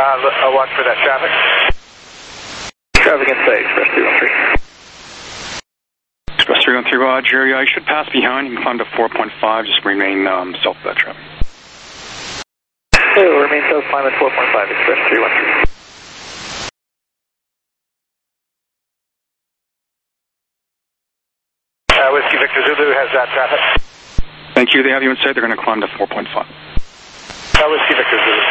I'll watch for that traffic. Traffic inside, Express 313. Express 313, Roger. You should pass behind. You can climb to 4.5. Just remain south of that traffic. Okay, we'll remain south, climb at 4.5, Express 313. Whiskey Victor Zulu has that traffic. Thank you. They have you inside. They're going to climb to 4.5. Whiskey Victor Zulu.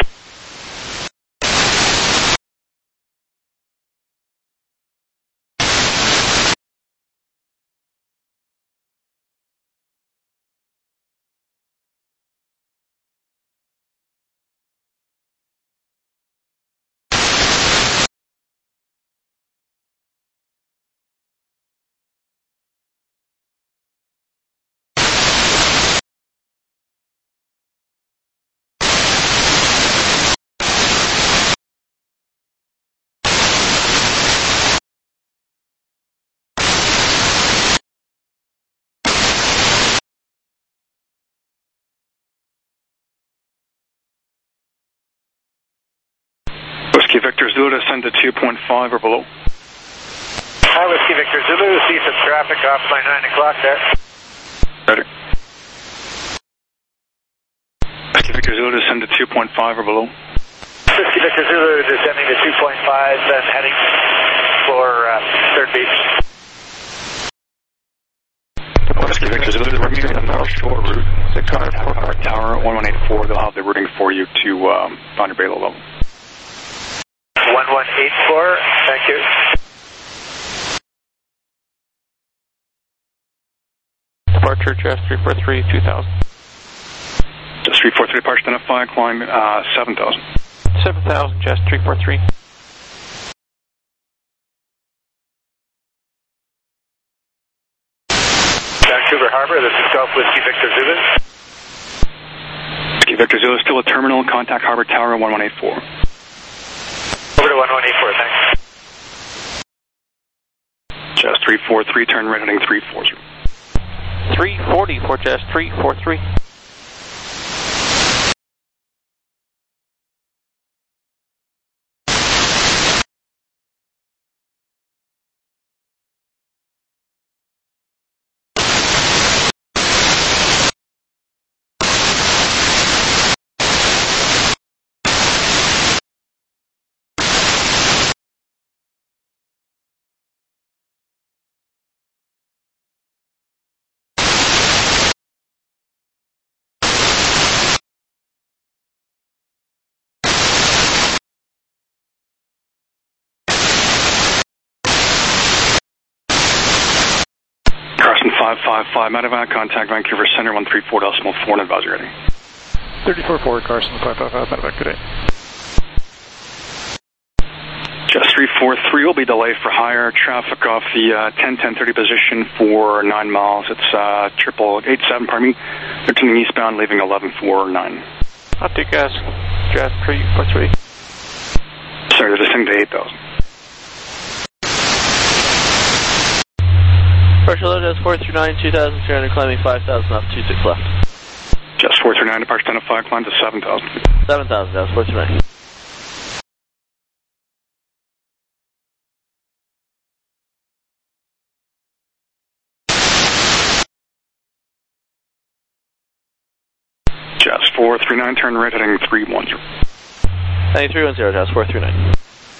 Whiskey Victor Zulu to send to 2.5 or below. Whiskey Victor Zulu, see some traffic off by 9 o'clock there. Ready. Whiskey Victor Zulu to send to 2.5 or below. Whiskey Victor Zulu descending to 2.5 and heading for third beach. Whiskey Victor Zulu, we're meeting the North Shore route, 600 Tower 1184. They'll have the routing for you to Thunder Bay level. 1184, thank you. Departure, Jazz 343, 2000. Jazz 343, departure identify, climb 7,000. 7,000, Jazz 343. Vancouver Harbor, this is Golf Whiskey Victor Zulu. Whiskey Victor Zulu, still a terminal, contact Harbor Tower 1184. Over to 1184, thanks. Jazz 343, turn right heading 340. 340 for Jazz 343. Carson 555, Medevac, contact Vancouver Center 134.4 and advisory ready. 34 forward, Carson 555, Medevac, good day. Jazz 343 will be delayed for higher traffic off the 10-10-30 position for 9 miles. It's 8887, pardon me. They're turning eastbound, leaving 1149. I'll take Jazz 343. Sorry, they're descending to 8,000. Departure load is 439, 2,300, climbing 5,000 off 26 left. Jazz 439, departure identify, climb to 7,000. 7,000, Jazz 439. Jazz 439, turn right heading 310. 9310, Jazz 439.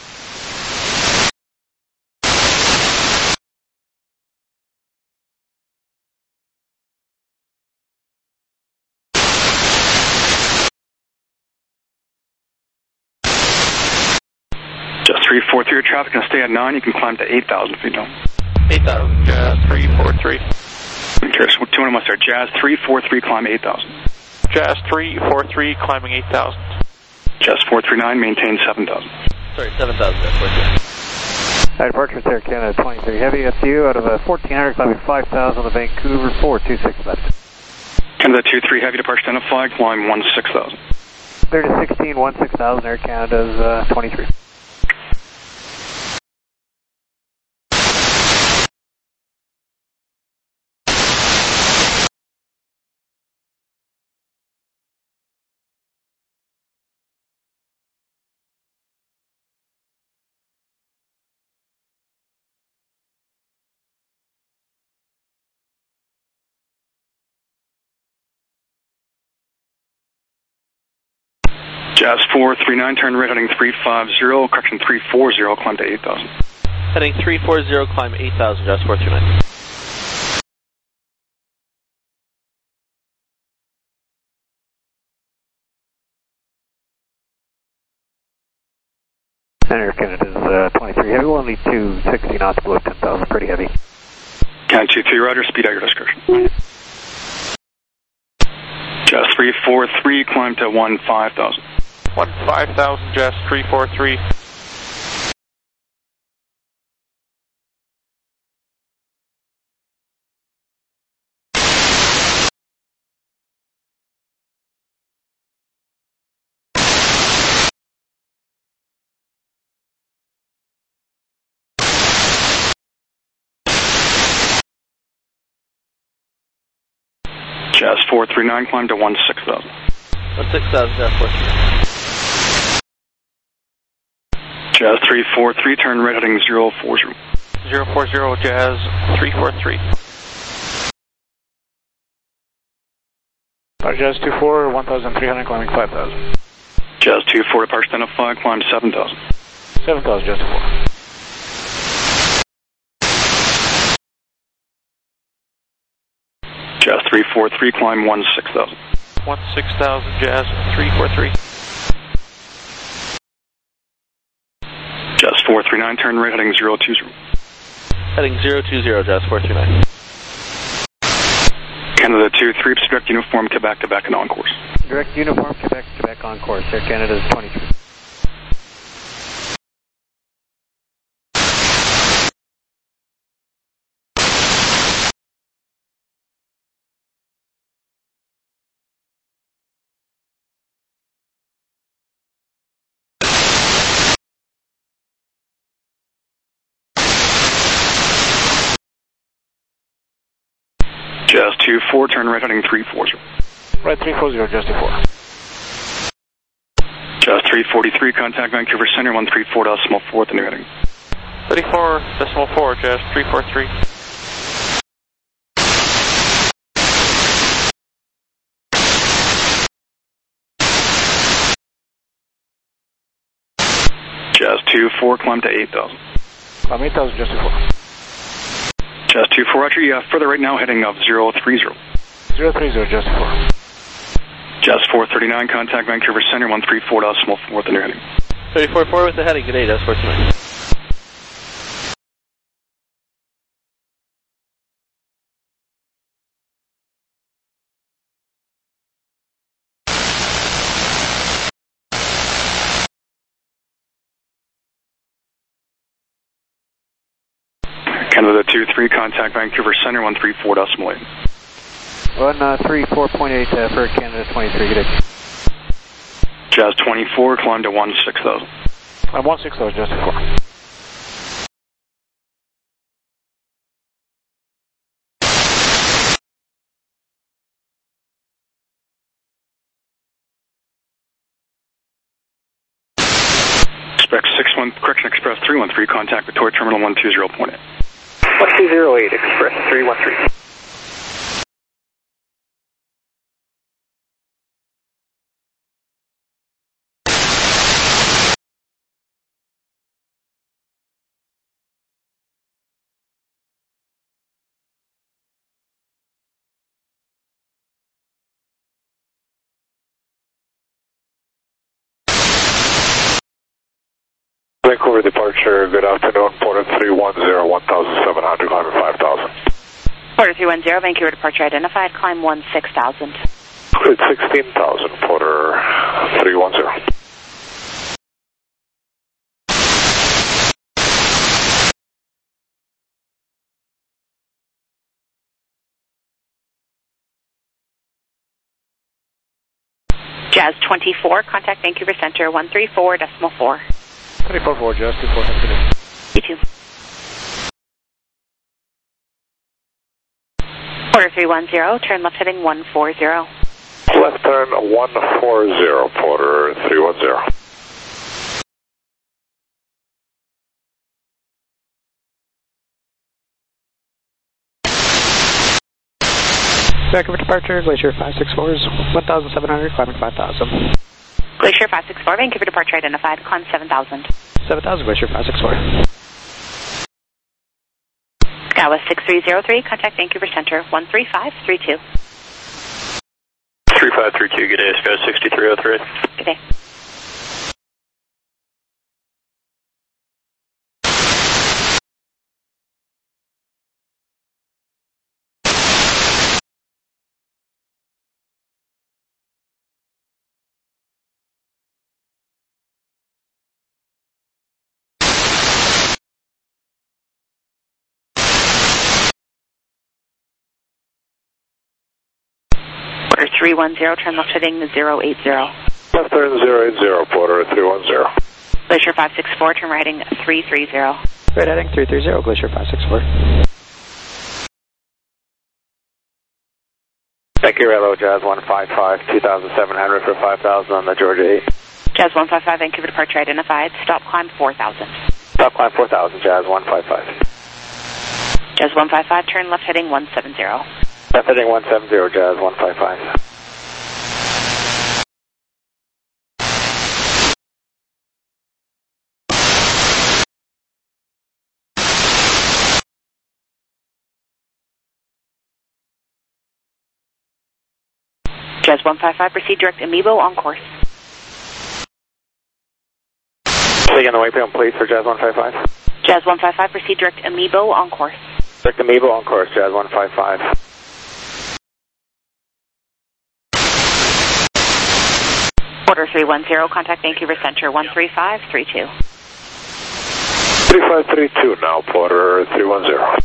Jazz 343, your traffic can stay at 9, you can climb to 8,000 feet now. 8,000, Jazz 343. Cheers, 200 miles there. Jazz 343, climb 8,000. Jazz 343, climbing 8,000. Jazz 439, maintain 7,000. Sorry, 7,000, Jazz 439. Departure Sierra Canada 23 Heavy SU out of 1400, climbing 5,000 to Vancouver 426 left. Canada 23 Heavy, departure identified, climb 16,000. Clear to 16, 16,000, Air Canada's 23. Jazz 439, turn right heading 350, correction 340, climb to 8,000. Heading 340, climb 8,000, Jazz 439. Center Canada's 23 heavy, we'll need 260 knots below 10,000, pretty heavy. Canada 23, roger, speed at your discretion. Jazz 343, climb to 15,000. 15,000, Jazz 343. Jazz 439, climb to 16,000. 16,000, Jazz 439. Jazz 343, turn right heading 040. 040, Jazz 343. Jazz 24, 1,300, climbing 5,000. Jazz 24, departure identified, climb 7,000. 7,000, Jazz 24. Jazz 343, climb 16,000. 16,000, Jazz 343. Jazz 439, turn right heading 020. Heading 020, Jazz 439. Canada 23, direct uniform, Quebec to Quebec and on course. Direct uniform, Quebec to Quebec on course, Air Canada's 23. Jazz 24, turn right heading 340. Right 340, Jazz 24. Jazz 343, contact Vancouver Center 134.4 at the new heading. 34.4, Jazz 343. Jazz 24, climb to 8,000. Climb 8,000, Jazz 24. Jazz 24, roger, further right now heading of 030. 030, Jazz 24. Jazz 439, contact Vancouver Center 134.4 at the new heading. 34.4 with the heading, good day, Jazz 429. Canada 23, contact Vancouver Center 134.8. 134.8 for Canada 23, good day. Jazz 24, climb to 16,000. I'm 16,000, Jazz 24. Expect 61, correction Express 313, contact Victoria Terminal 120.8. 1208, Express 313. Vancouver departure, good afternoon, Porter 310, 1,700, climbing 5,000. Porter 310, Vancouver departure identified, climb 16,000. Good, 16,000, Porter 310. Jazz 24, contact Vancouver Center 134.4. 34.4, Jazz 24, have a good day. You too. Porter 310, turn left heading 140. Left turn 140, Porter 310. Vancouver departure, Glacier 564 is 1,700, climbing 5,000. Glacier 564, Vancouver departure identified, climb 7,000. 7,000, Glacier 564. Skywest 6303, contact Vancouver Center 13532. 3532, good day, Skywest 6303. Good day. Porter 310, turn left heading 080. Left turn 080, Porter 310. Glacier 564, turn right heading 330. Right heading 330, Glacier 564. Thank you, hello, Jazz 155, 2,700 for 5,000 on the Georgia 8. Jazz 155, Vancouver departure identified, stop climb 4,000. Stop climb 4,000, Jazz 155. Jazz 155, turn left heading 170. Left heading 170, Jazz 155. Jazz 155, proceed direct Amiibo on course. Say again the waypoint, please, for Jazz 155. Jazz 155, proceed direct Amiibo on course. Direct Amiibo on course, Jazz 155. Porter 310, contact Vancouver Center 13532. 3532 now, Porter 310.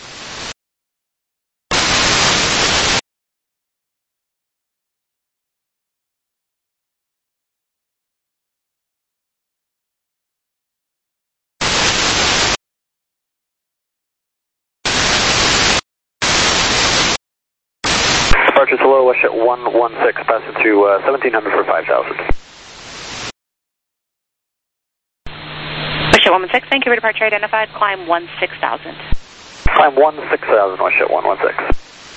Departure to low, WestJet 116, passing to 1,700 for 5,000. WestJet 116, Vancouver departure identified, climb 16,000. Climb 16,000, WestJet 116.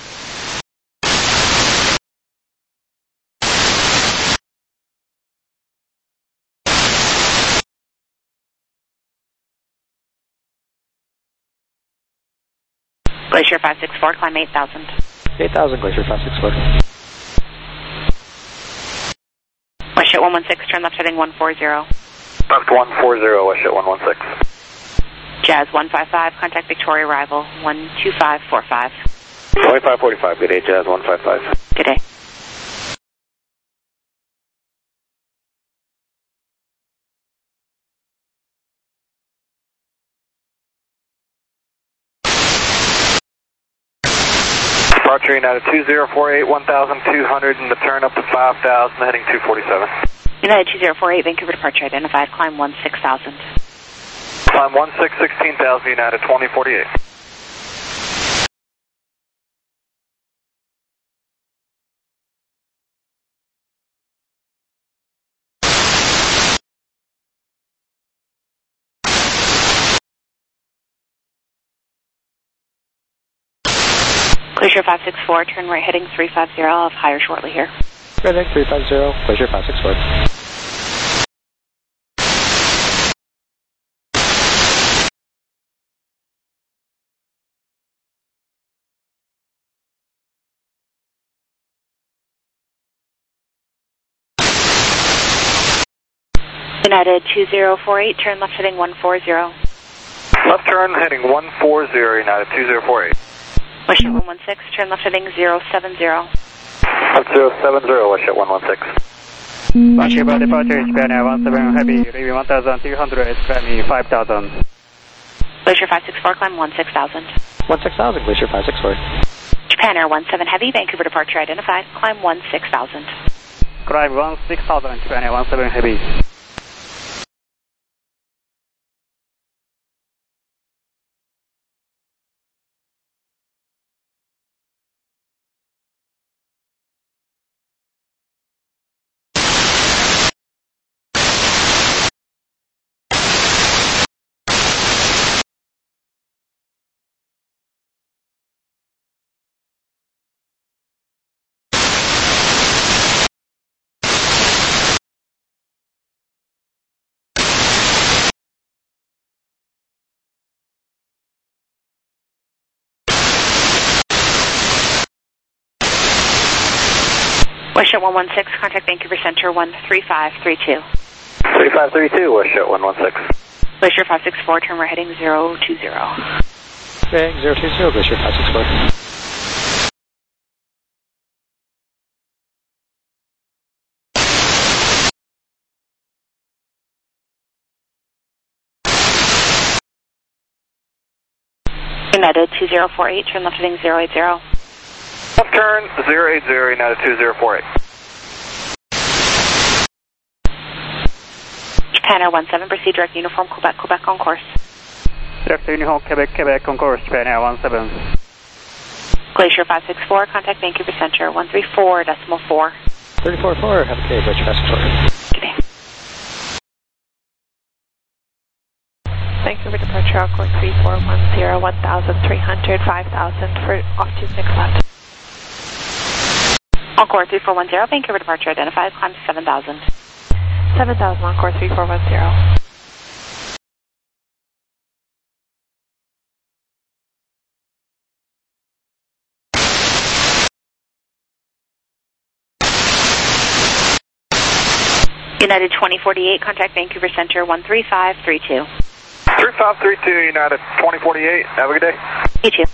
Glacier 564, climb 8,000. 8,000, Glacier 564. WestJet 116, turn left heading 140. Left 140, WestJet 116. Jazz 155, contact Victoria arrival 12545. 2545, good day, Jazz 155. Good day. Departure United 2048, 1,200 and the turn up to 5,000, heading 247. United 2048, Vancouver departure identified, climb 16,000. Climb 16,000, United 2048. Glacier 564, turn right heading 350, I'll have higher shortly here. Right heading 350, Glacier 564. United 2048, turn left heading 140. Left turn heading 140, United 2048. WestJet 116, turn left heading 070. Left 070, WestJet 116. Roger, about departure, Japan Air 17 Heavy, leaving 1,200, climbing 5,000. Glacier 564, climb 16,000. 16,000, Glacier 564. Japan Air 17 Heavy, Vancouver departure identified, climb 16,000. Climb 16,000, Japan Air 17 Heavy. WestJet 116, contact Vancouver Center 13532. 3532, WestJet 116. Glacier 564, turn right heading 020. Heading 020, Glacier 564. United 2048, turn left heading 080. Left turn 080, United 2048. Japan Air 17, proceed direct uniform, Quebec, Quebec on course. Direct uniform, Quebec, Quebec on course, Japan Air 17. Glacier 564, contact Vancouver Center 134.4. 34-4, have a good day, Glacier 564. Good day. Vancouver departure, Encore 3410, 1,300, 5,000 for off 26 left. Encore 3410, Vancouver departure identified, climb 7,000. 7,000, Encore 3410. United 2048, contact Vancouver Center 13532. 3532, United 2048. Have a good day. You too.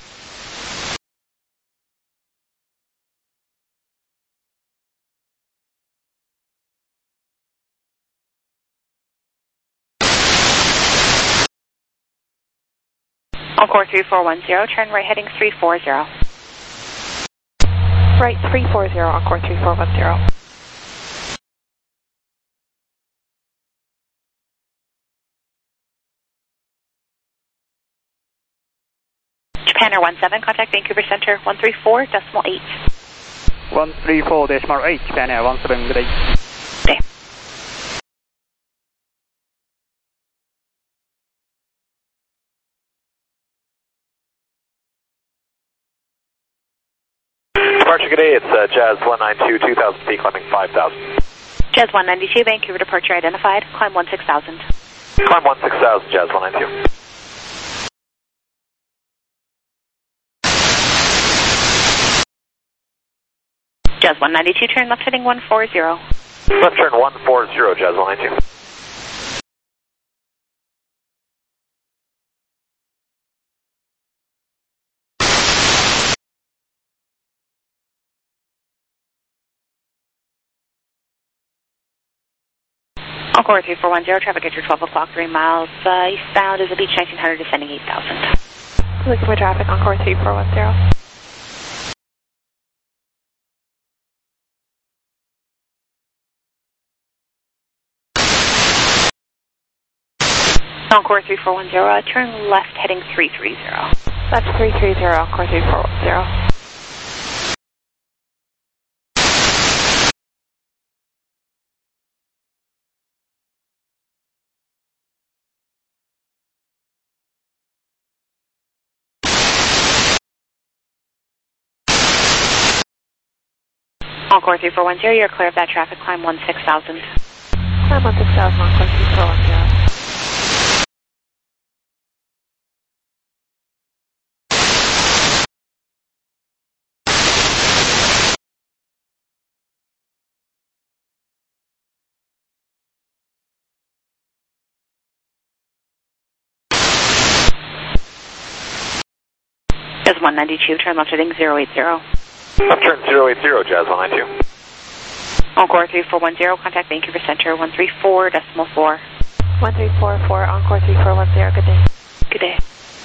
Encore 3410, turn right heading 340. Right 340, Encore 3410. Japan Air 17, contact Vancouver Center 134.8. 134.8, Japan Air 17, good day. Day. Departure, good day. It's Jazz 192, 2000 feet, climbing 5,000. Jazz 192, Vancouver departure identified, climb 16,000. Climb 16,000, Jazz 192. Jazz 192, turn left heading 140. Left turn 140, Jazz 192. Encore 3410, traffic at your 12 o'clock, 3 miles eastbound is a beach 1900, descending 8,000. Looking for traffic, Encore 3410. Encore 3410, turn left heading 330. Left 330, Encore 3410. Encore 3410, you're clear of that traffic, climb 16,000. Climb 16,000, Encore 3410. Jazz 192, turn left heading 080. Left turn 080, Jazz 192. Encore 3410, contact Vancouver Center 134.4. 1344, Encore 3410, good day. Good day.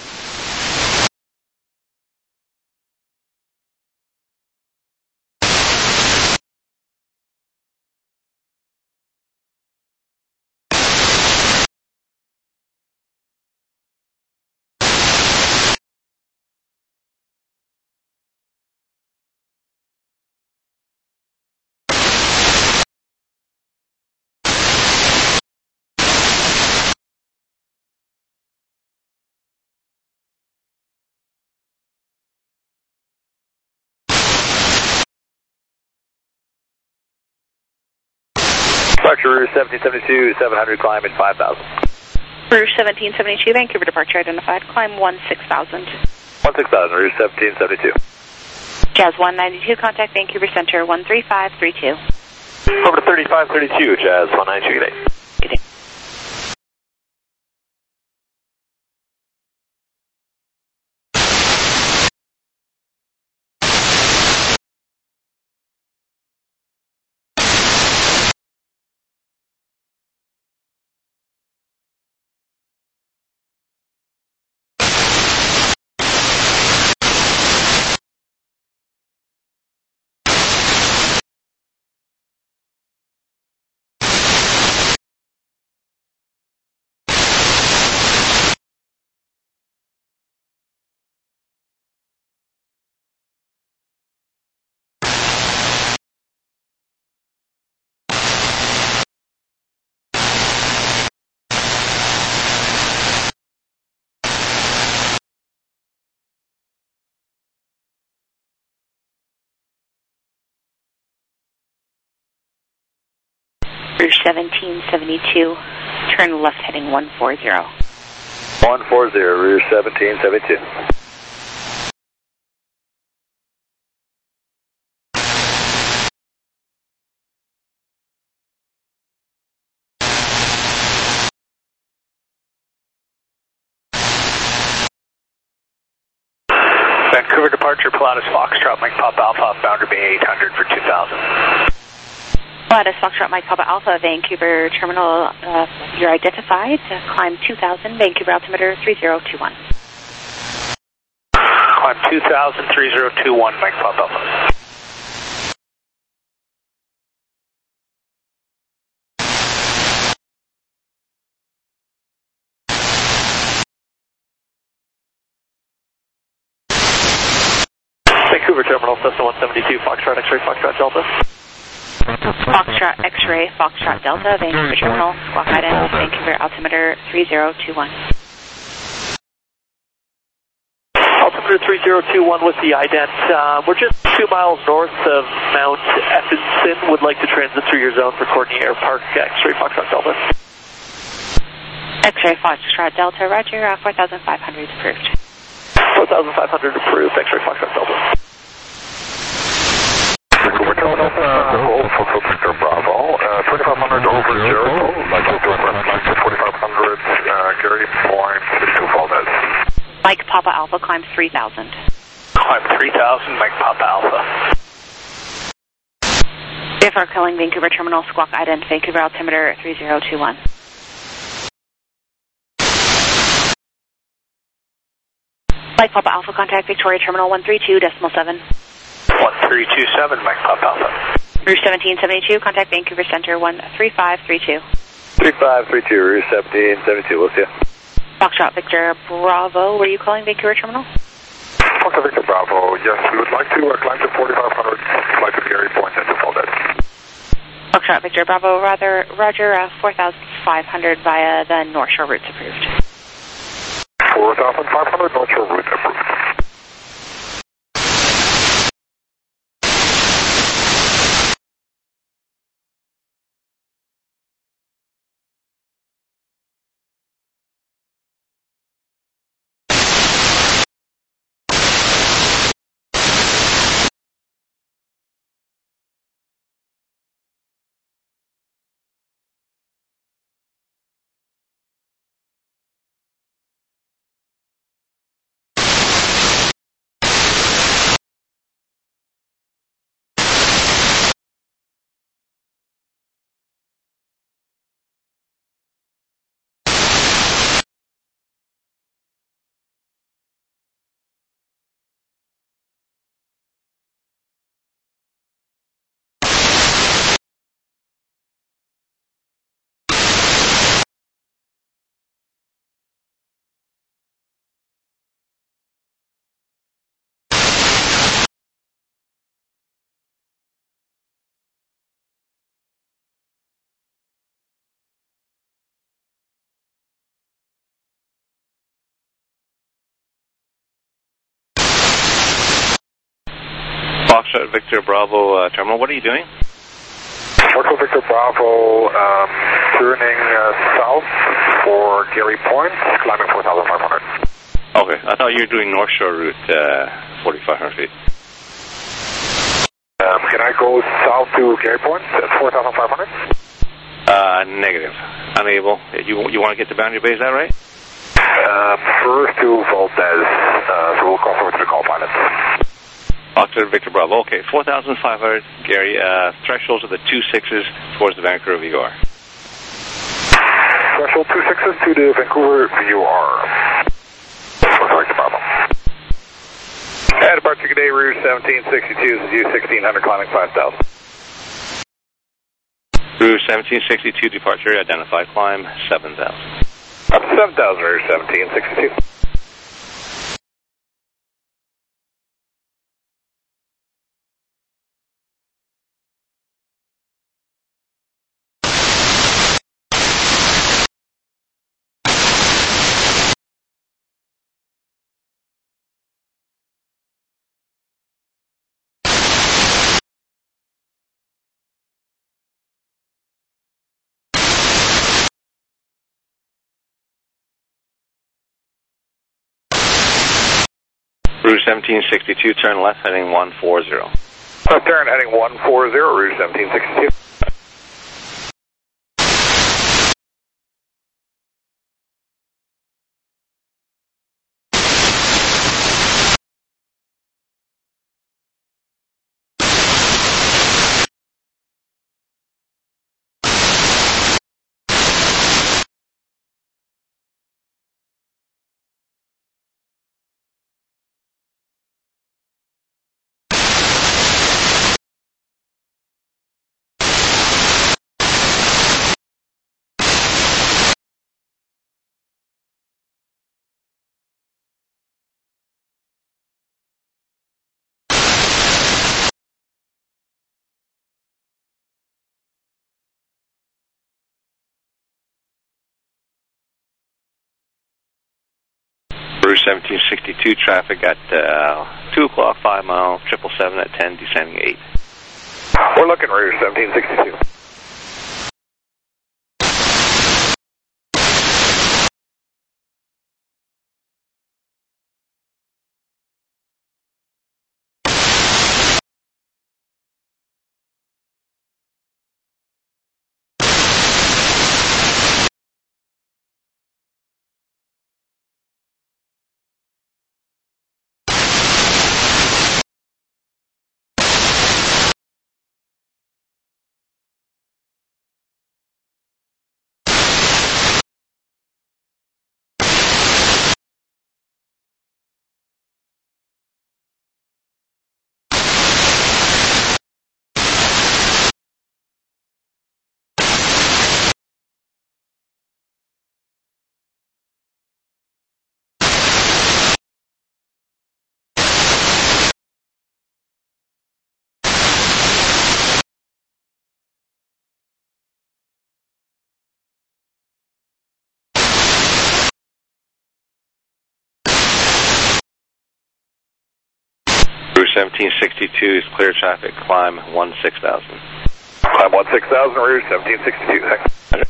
Departure Rouge 1772, 700, climb at 5,000. Rouge 1772, Vancouver departure identified, climb 16,000. 16,000, Rouge 1772. Jazz 192, contact Vancouver Center 13532. Over to 3532, Jazz 192, good day. Good day. Rear 1772, turn left heading 140. 140, rear 1772. Vancouver departure, Pilatus Foxtrot, Mike Papa Alpha, boundary Bay 800 for 2000. Pilatus Foxtrot, Mike Papa Alpha, Vancouver terminal, you're identified, climb 2000, Vancouver altimeter 3021. Climb 2000, 3021, Mike Papa Alpha. Vancouver terminal, Cessna 172, Foxtrot, X-ray, Foxtrot, Delta. Foxtrot, X-ray, Foxtrot, Delta, Vancouver terminal, squawk ident, Vancouver altimeter 3021. Altimeter 3021 with the ident. We're just 2 miles north of Mount Evanston. Would like to transit through your zone for Courtney Air Park, X-ray, Foxtrot, Delta. X-ray, Foxtrot, Delta, roger, 4,500 is approved. 4,500 approved, X-ray, Foxtrot, Delta. Vancouver terminal, Foxtrot Victor Bravo, 2500 over Jericho, like 4500, Gary Point, 2 Valdez. Mike Papa Alpha, climb 3000. Climb 3000, Mike Papa Alpha. VFR calling Vancouver terminal, squawk ident, Vancouver altimeter 3021. Mike Papa Alpha, contact Victoria terminal 132.7. 1327, Mike Papa Alpha. Route 1772, contact Vancouver Center 13532. 3532, rear 1772, we'll see you. Foxtrot Victor Bravo, were you calling Vancouver terminal? Foxtrot Victor Bravo, yes, we would like to climb to 4500, fly to Gary Point and to Valdez. Foxtrot Victor Bravo, roger, 4,500 via the North Shore routes approved. 4,500 North Shore route approved. Foxtrot Victor Bravo terminal, what are you doing? Foxtrot Victor Bravo, turning south for Gary Point, climbing 4,500. Okay, I thought you were doing North Shore route, 4,500 feet. Can I go south to Gary Point at 4,500? Negative. Unable. You want to get to Boundary Bay, is that right? First to Valdez, so we'll cross over to the call pilot. Octave Victor Bravo. Okay, 4,500, Gary. Thresholds of the 2.6s towards the Vancouver VUR. Threshold 2.6s to the Vancouver VUR. Octave Victor Bravo. Departure today, Route 1762, this is you 1600, climbing 5,000. Route 1762, departure identified, climb 7,000. Up to 7,000, Route 1762. Route 1762, turn left, heading 140. Left turn, heading 140, Route 1762. Route 1762, traffic at 2 o'clock, 5 mile, 777 at 10, descending 8. We're looking Route 1762. Route 1762 is clear traffic, climb 16,000. Climb 16,000, Route 1762, thanks.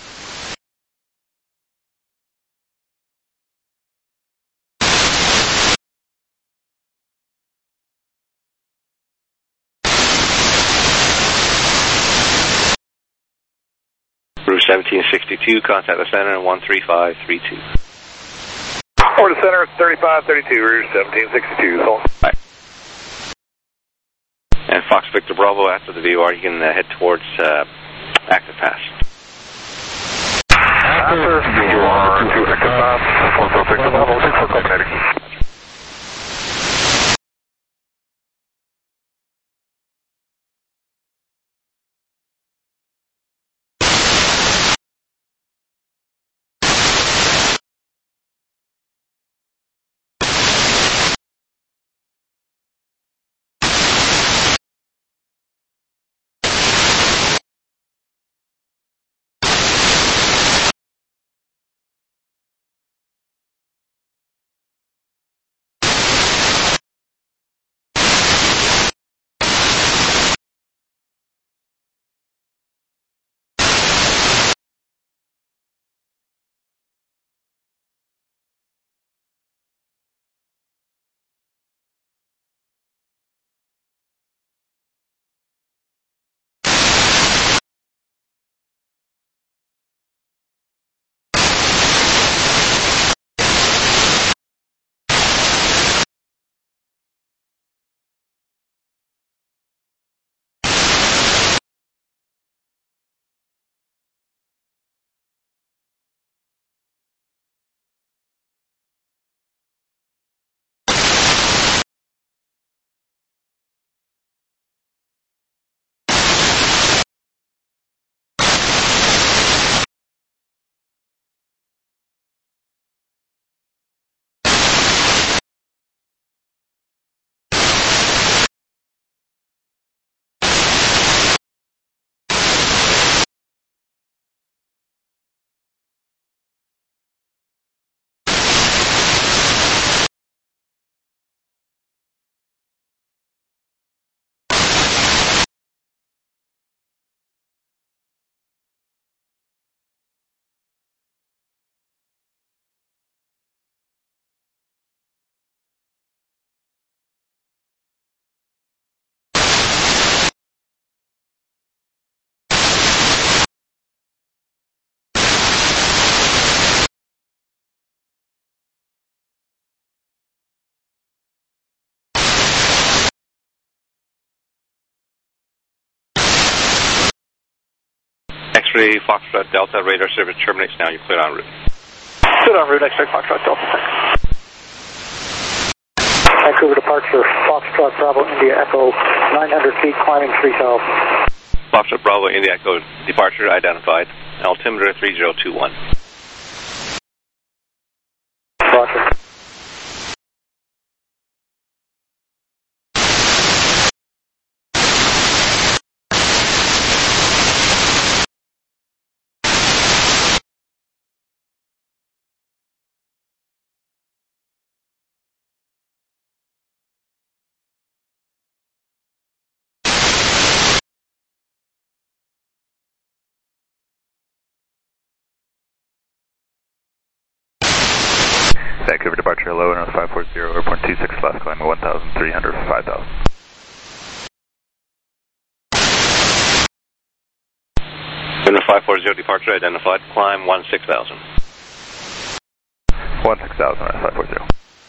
Route 1762, contact the center in 13532. Or the center, 3532, Route 1762, so. Right. And Fox Victor Bravo, after the VUR, you can head towards Active Pass. After VUR to Active Pass, Fox Victor Bravo, 6 for Copenhagen. X-ray Foxtrot Delta radar service terminates now. You're cleared en route. Cleared en route, X-ray Foxtrot Delta. Vancouver departure, Foxtrot Bravo India Echo, 900 feet, climbing 3000. Foxtrot Bravo India Echo, departure identified. Altimeter 3021. Roger. Vancouver departure, hello, another 540, airport 26, last climb 1,300, 5,000. Unit 540 departure identified, climb 16,000. 16,000, 540.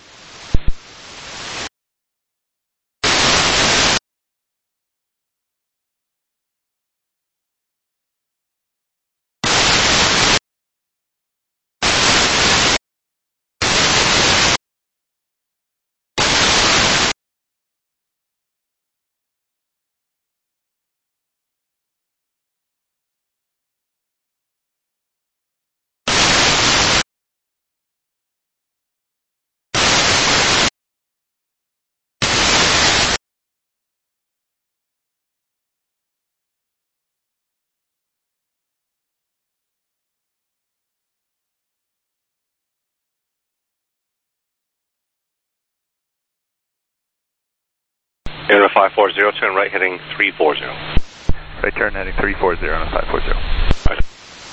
Unit 540, turn right heading 340. Right turn heading 340 on a 540. Right.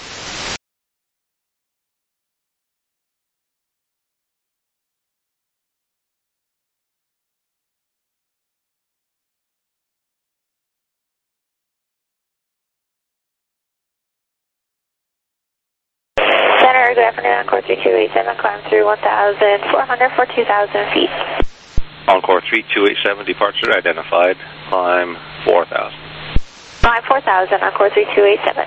Center, good afternoon, Encore 3287, climb through 1,400 for 2,000 feet. Encore 3287, departure identified, climb 4,000. Climb 4,000, Encore 3287.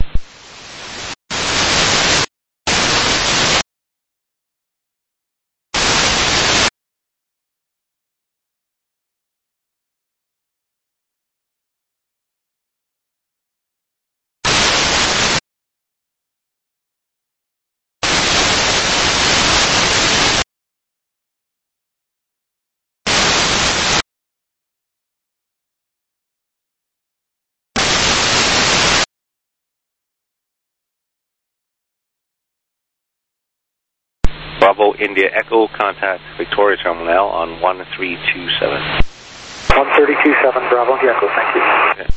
Bravo India Echo, contact Victoria Terminal on 1327. 1327, Bravo India Echo, thank you. Okay.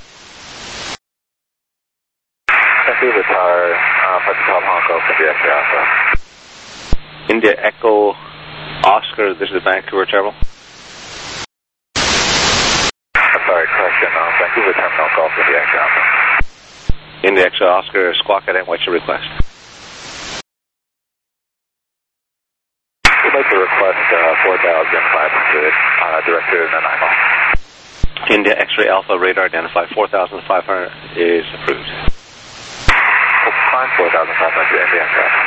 Vancouver Tower, Tom Hong Kong, India Echo Alpha. India Echo Oscar, this is the Vancouver Terminal. Sorry, correction, Vancouver Terminal, Golf India Echo Alpha. India Echo Oscar, Squawk Cadet, what's your request? We'd like to request 4,500 directed to Nanaimo. India X-ray Alpha radar identified, 4,500 is approved. Climb 4,500, India Echo Alpha.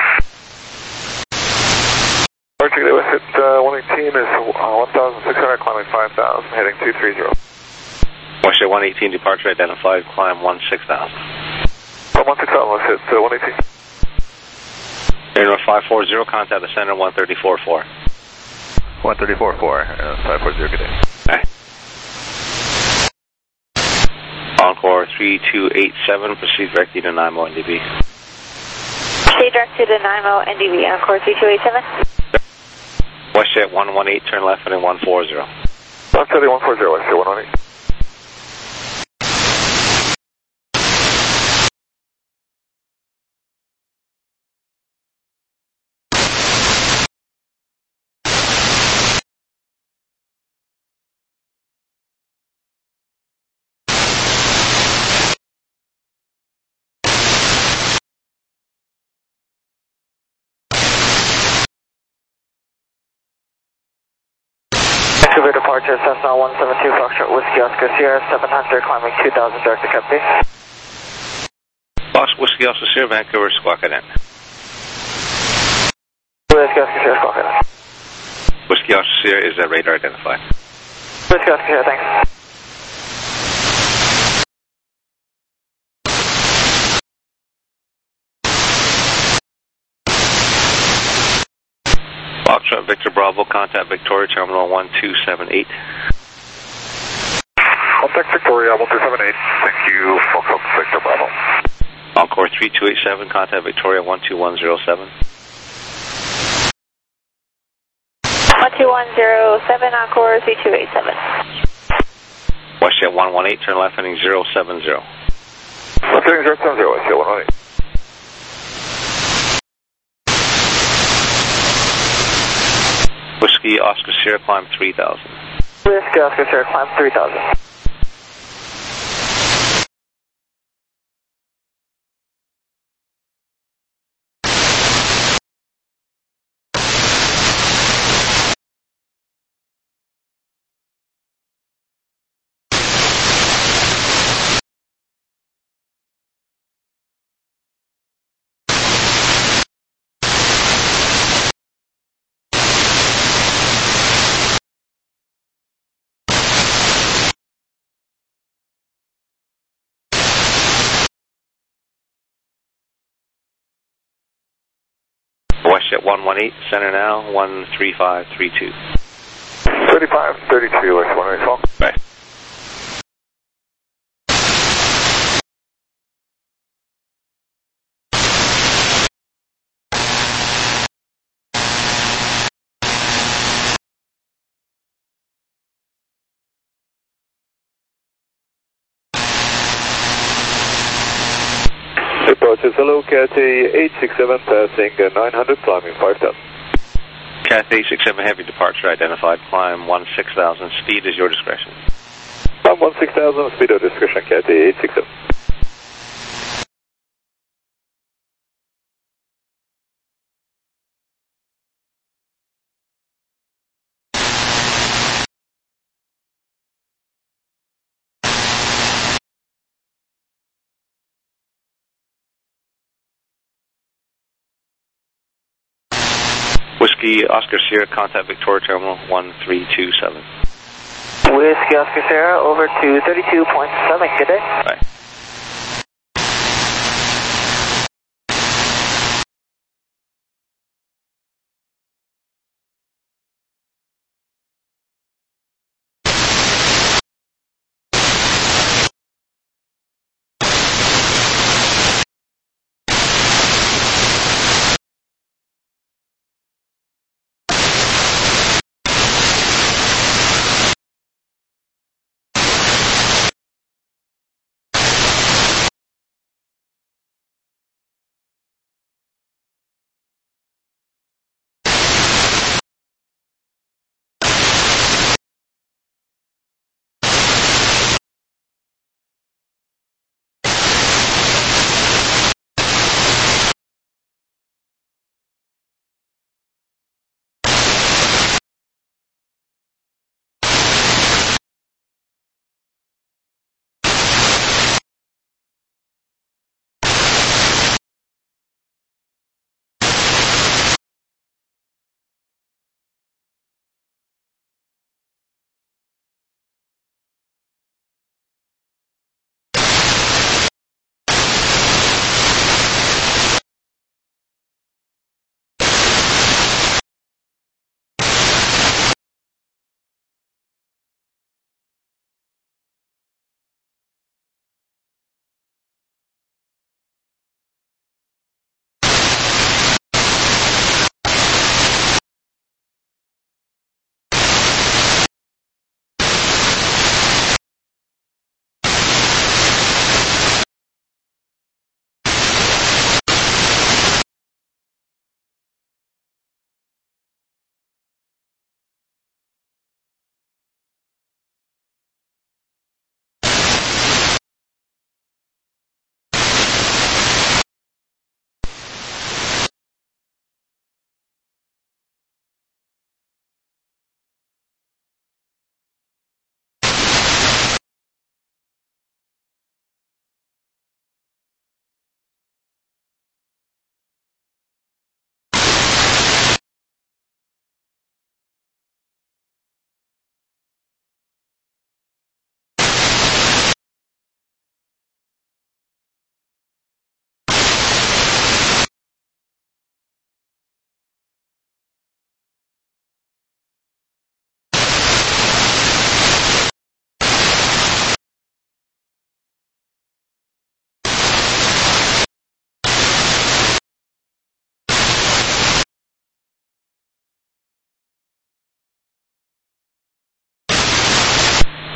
Arctic Lewis at 118 is 1,600, climbing 5,000, heading 230. Westjet 118 departure identified, climb 16,000. 16000, let's hit 118. Air 540, contact the center 134.4. 134.4, 540, good day. Okay. Encore 3287, proceed directly to Nanaimo NDB. Proceed direct to the Nanaimo NDB, Encore 3287. Westjet 118, turn left heading 140. 140, Westjet 118. Vancouver departure, Cessna 172, Foxtrot Whiskey Oscar Sierra, 700, climbing 2,000, direct to Cape. Whiskey Oscar Sierra, Vancouver, Squawk Ident. Whiskey Oscar Sierra, Squawk Ident. Whiskey Oscar Sierra is radar identified. Whiskey Oscar Sierra, thanks. Foxtrot Victor Bravo, contact Victoria Terminal 1278. Contact Victoria 1278. Thank you, Foxtrot Victor Bravo. Encore 3287, contact Victoria 12107. 12107, Encore 3287. WestJet 118, turn left heading 070. Left heading 070, WestJet 118. Whiskey Oscar Sierra, climb 3000. Whiskey Oscar Sierra, climb 3000. WestJet 118, center now, 13532. 3532, West 118. Right. Departures, hello, Cathay 867 passing 900, climbing 5000. Cathay 867, heavy departure identified, climb 16,000, speed is your discretion. Climb 16,000, speed of discretion, Cathay 867. Whiskey Oscar Sierra, contact Victoria Terminal 1327. Whiskey Oscar Sierra, over to 32.7, good day. Bye.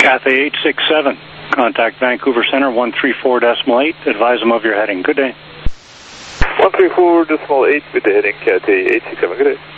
Cathay 867, contact Vancouver Center 134.8. Advise them of your heading. Good day. 134.8 with the heading Cathay 867. Good day.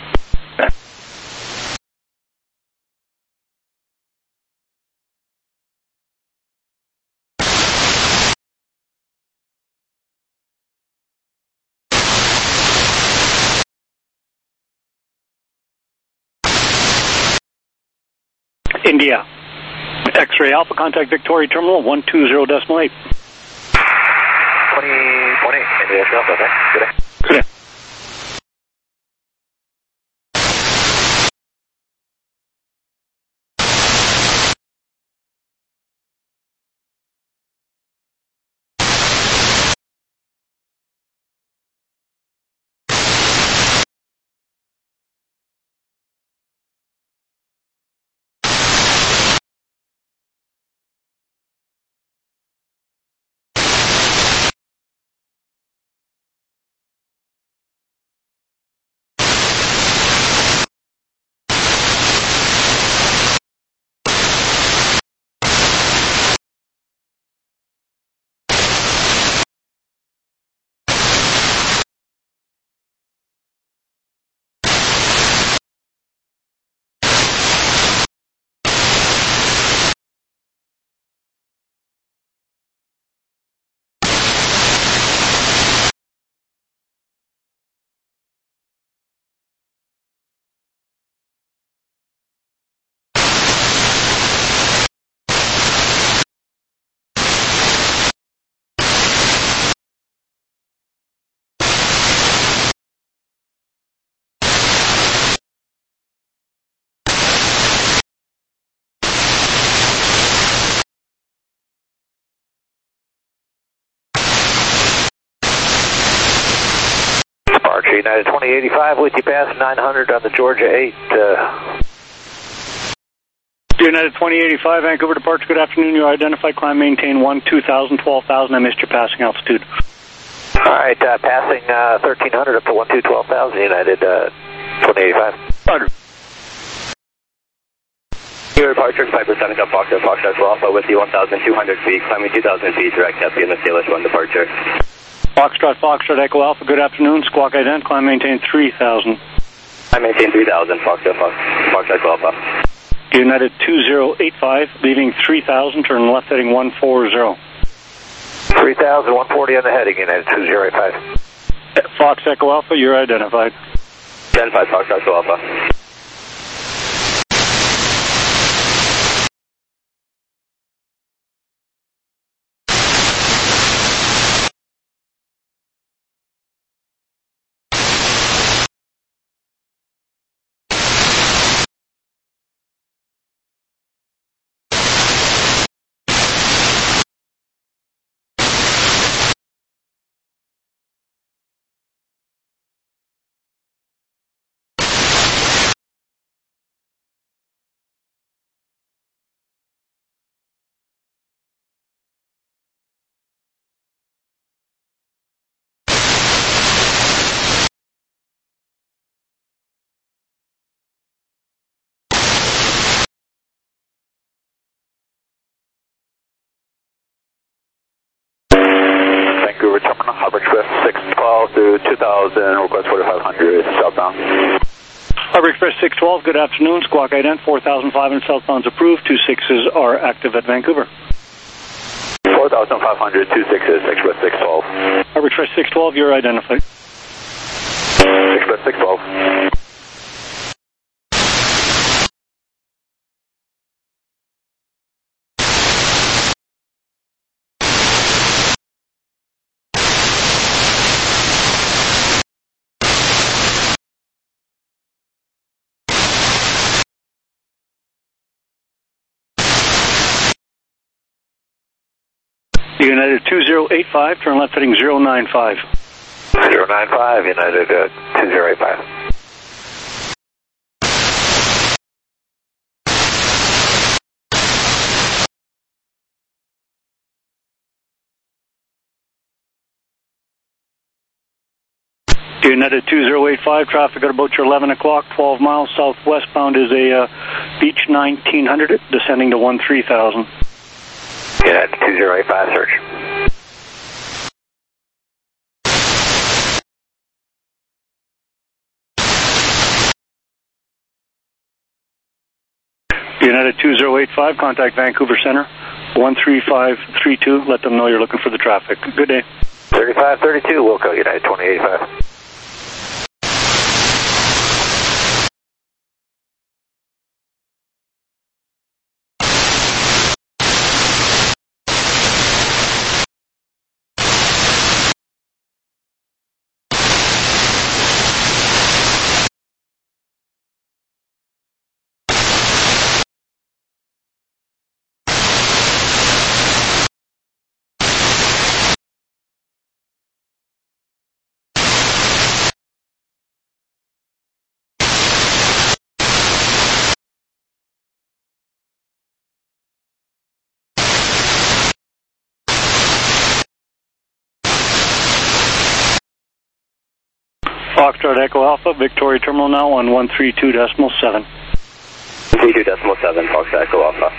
India. X-ray Alpha, contact Victoria Terminal 120.8. 20.8, India Alpha, okay. Good day. Good day. United 2085 with you past 900 on the Georgia 8. United 2085, Vancouver departure, good afternoon. You identified, climb, maintain 2,000, 12,000. I missed your passing altitude. All right, passing 1,300 up to 12,000, United 2085. Roger. Your departure, 5% up Foxtrot, Foxtrot Alpha with you 1,200 feet, climbing 2,000 feet, direct Caspian, the Salish 1 departure. Foxtrot, Foxtrot, Echo Alpha, good afternoon. Squawk ident, climb, maintain 3,000. I maintain 3,000, Foxtrot, Foxtrot Alpha. United 2085, leaving 3,000, turn left heading 140. 3,000, 140 on the heading, United 2085. Fox, Echo Alpha, you're identified. 10-5, Foxtrot Alpha. Vancouver Terminal, Harbor Express 612 to 2000, request 4,500 southbound. Harbor Express 612, good afternoon. Squawk ident 4,500 southbound's approved. 26s are active at Vancouver. 4,500, 26s, Express 612. Harbor Express 612, you're identified. Express 612. United 2085, turn left heading 095. 095, United 2085. United 2085, traffic at about your 11 o'clock, 12 miles southwestbound is a Beach 1900, descending to 13,000. United 2085, search. United 2085, contact Vancouver Center, 13532. Let them know you're looking for the traffic. Good day. 3532, Wilco, United 2085. Foxtrot Echo Alpha, Victoria Terminal now on 132.7. 132.7, Foxtrot Echo Alpha.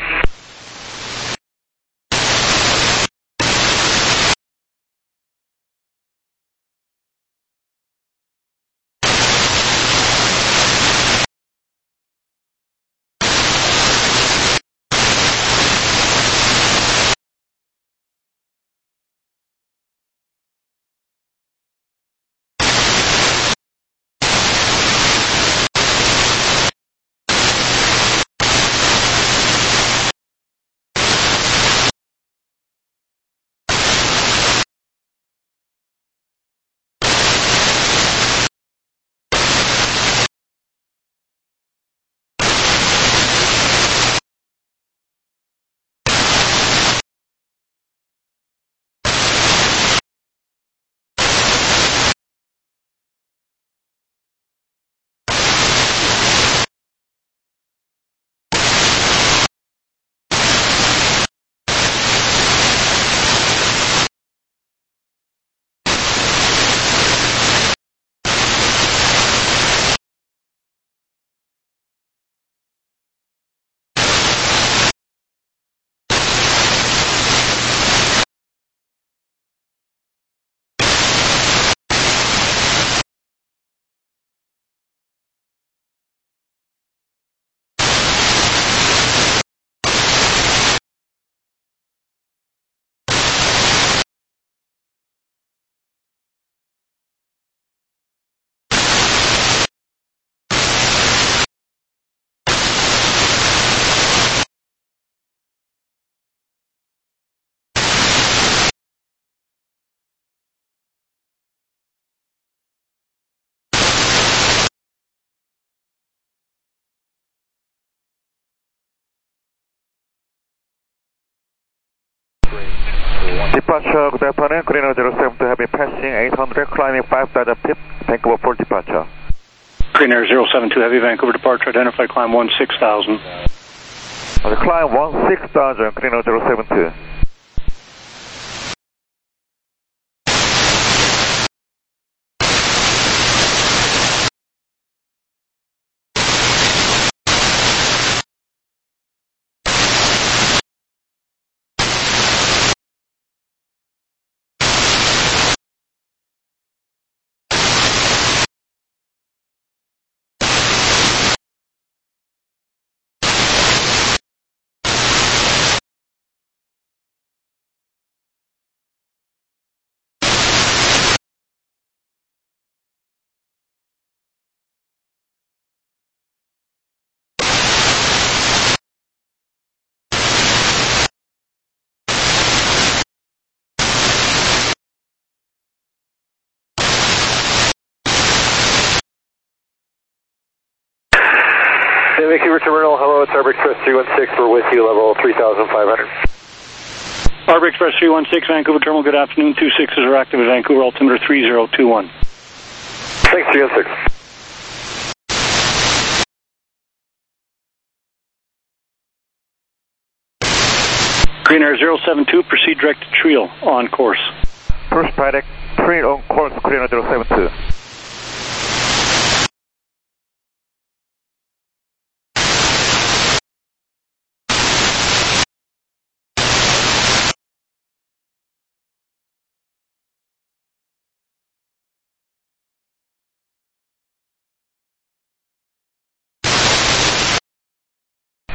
Departure, good afternoon, Greener 07 to have been passing 800, climbing 5,000 feet, Vancouver for departure. Greener 072 Heavy, Vancouver departure, identify climb 16,000. Climb 16,000, Greener 072. Vancouver Terminal, hello, it's Arbor Express 316, we're with you, level 3,500. Arbor Express 316, Vancouver Terminal, good afternoon, 26s are active at Vancouver, altimeter 3021. Thanks, 316. Green Air 072, proceed direct to Triel, on course. First direct, Triel on course, Green Air 072.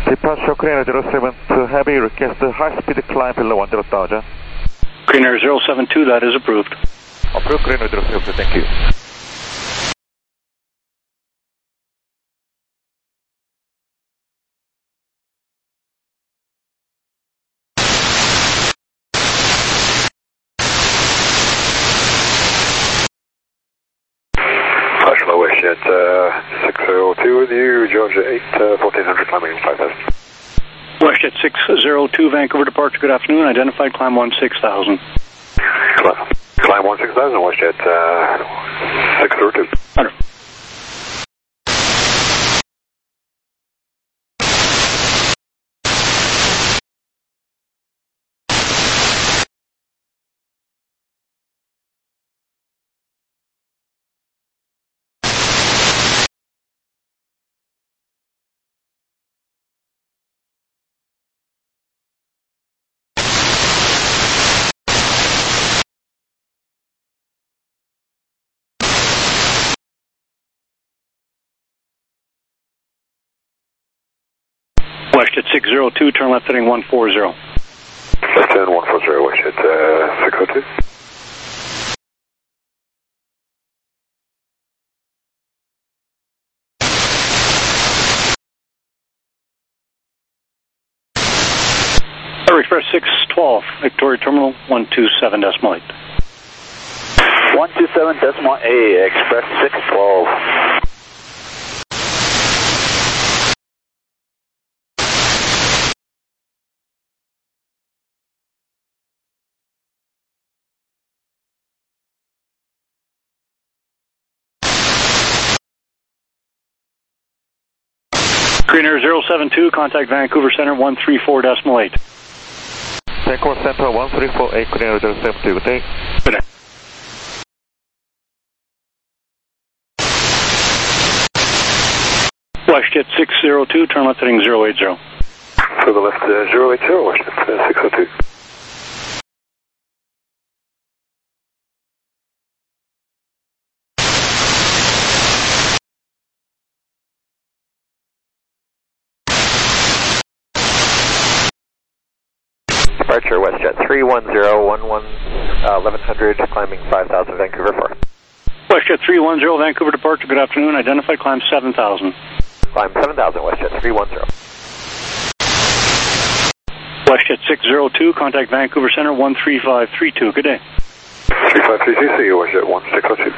Departure Korean 072 Heavy, request high-speed climb below 10,000. Korean Air 072, that is approved. Approved, Korean Air 072, thank you. WestJet 602 with you, Georgia 8, 1400, climbing 5000. WestJet 602, Vancouver departure, good afternoon, identified climb 16,000. Climb 16,000, WestJet 602. Under. WestJet 602, turn left heading 140. Left turn 140, WestJet 602. Express 612, Victoria Terminal 127.8. 127.8, Express 612. Korean Air 072, contact Vancouver Center 134.8. Vancouver Center 1348, Korean Air 072, good day. Good day. WestJet 602, turn left heading 080. To the left 080, WestJet 602. Departure WestJet 310, 1100, climbing 5000, Vancouver 4. WestJet 310, Vancouver departure, good afternoon, identified climb 7,000. Climb 7,000, WestJet 310. WestJet 602, contact Vancouver Center 13532, good day. 3532, see you, WestJet 1602.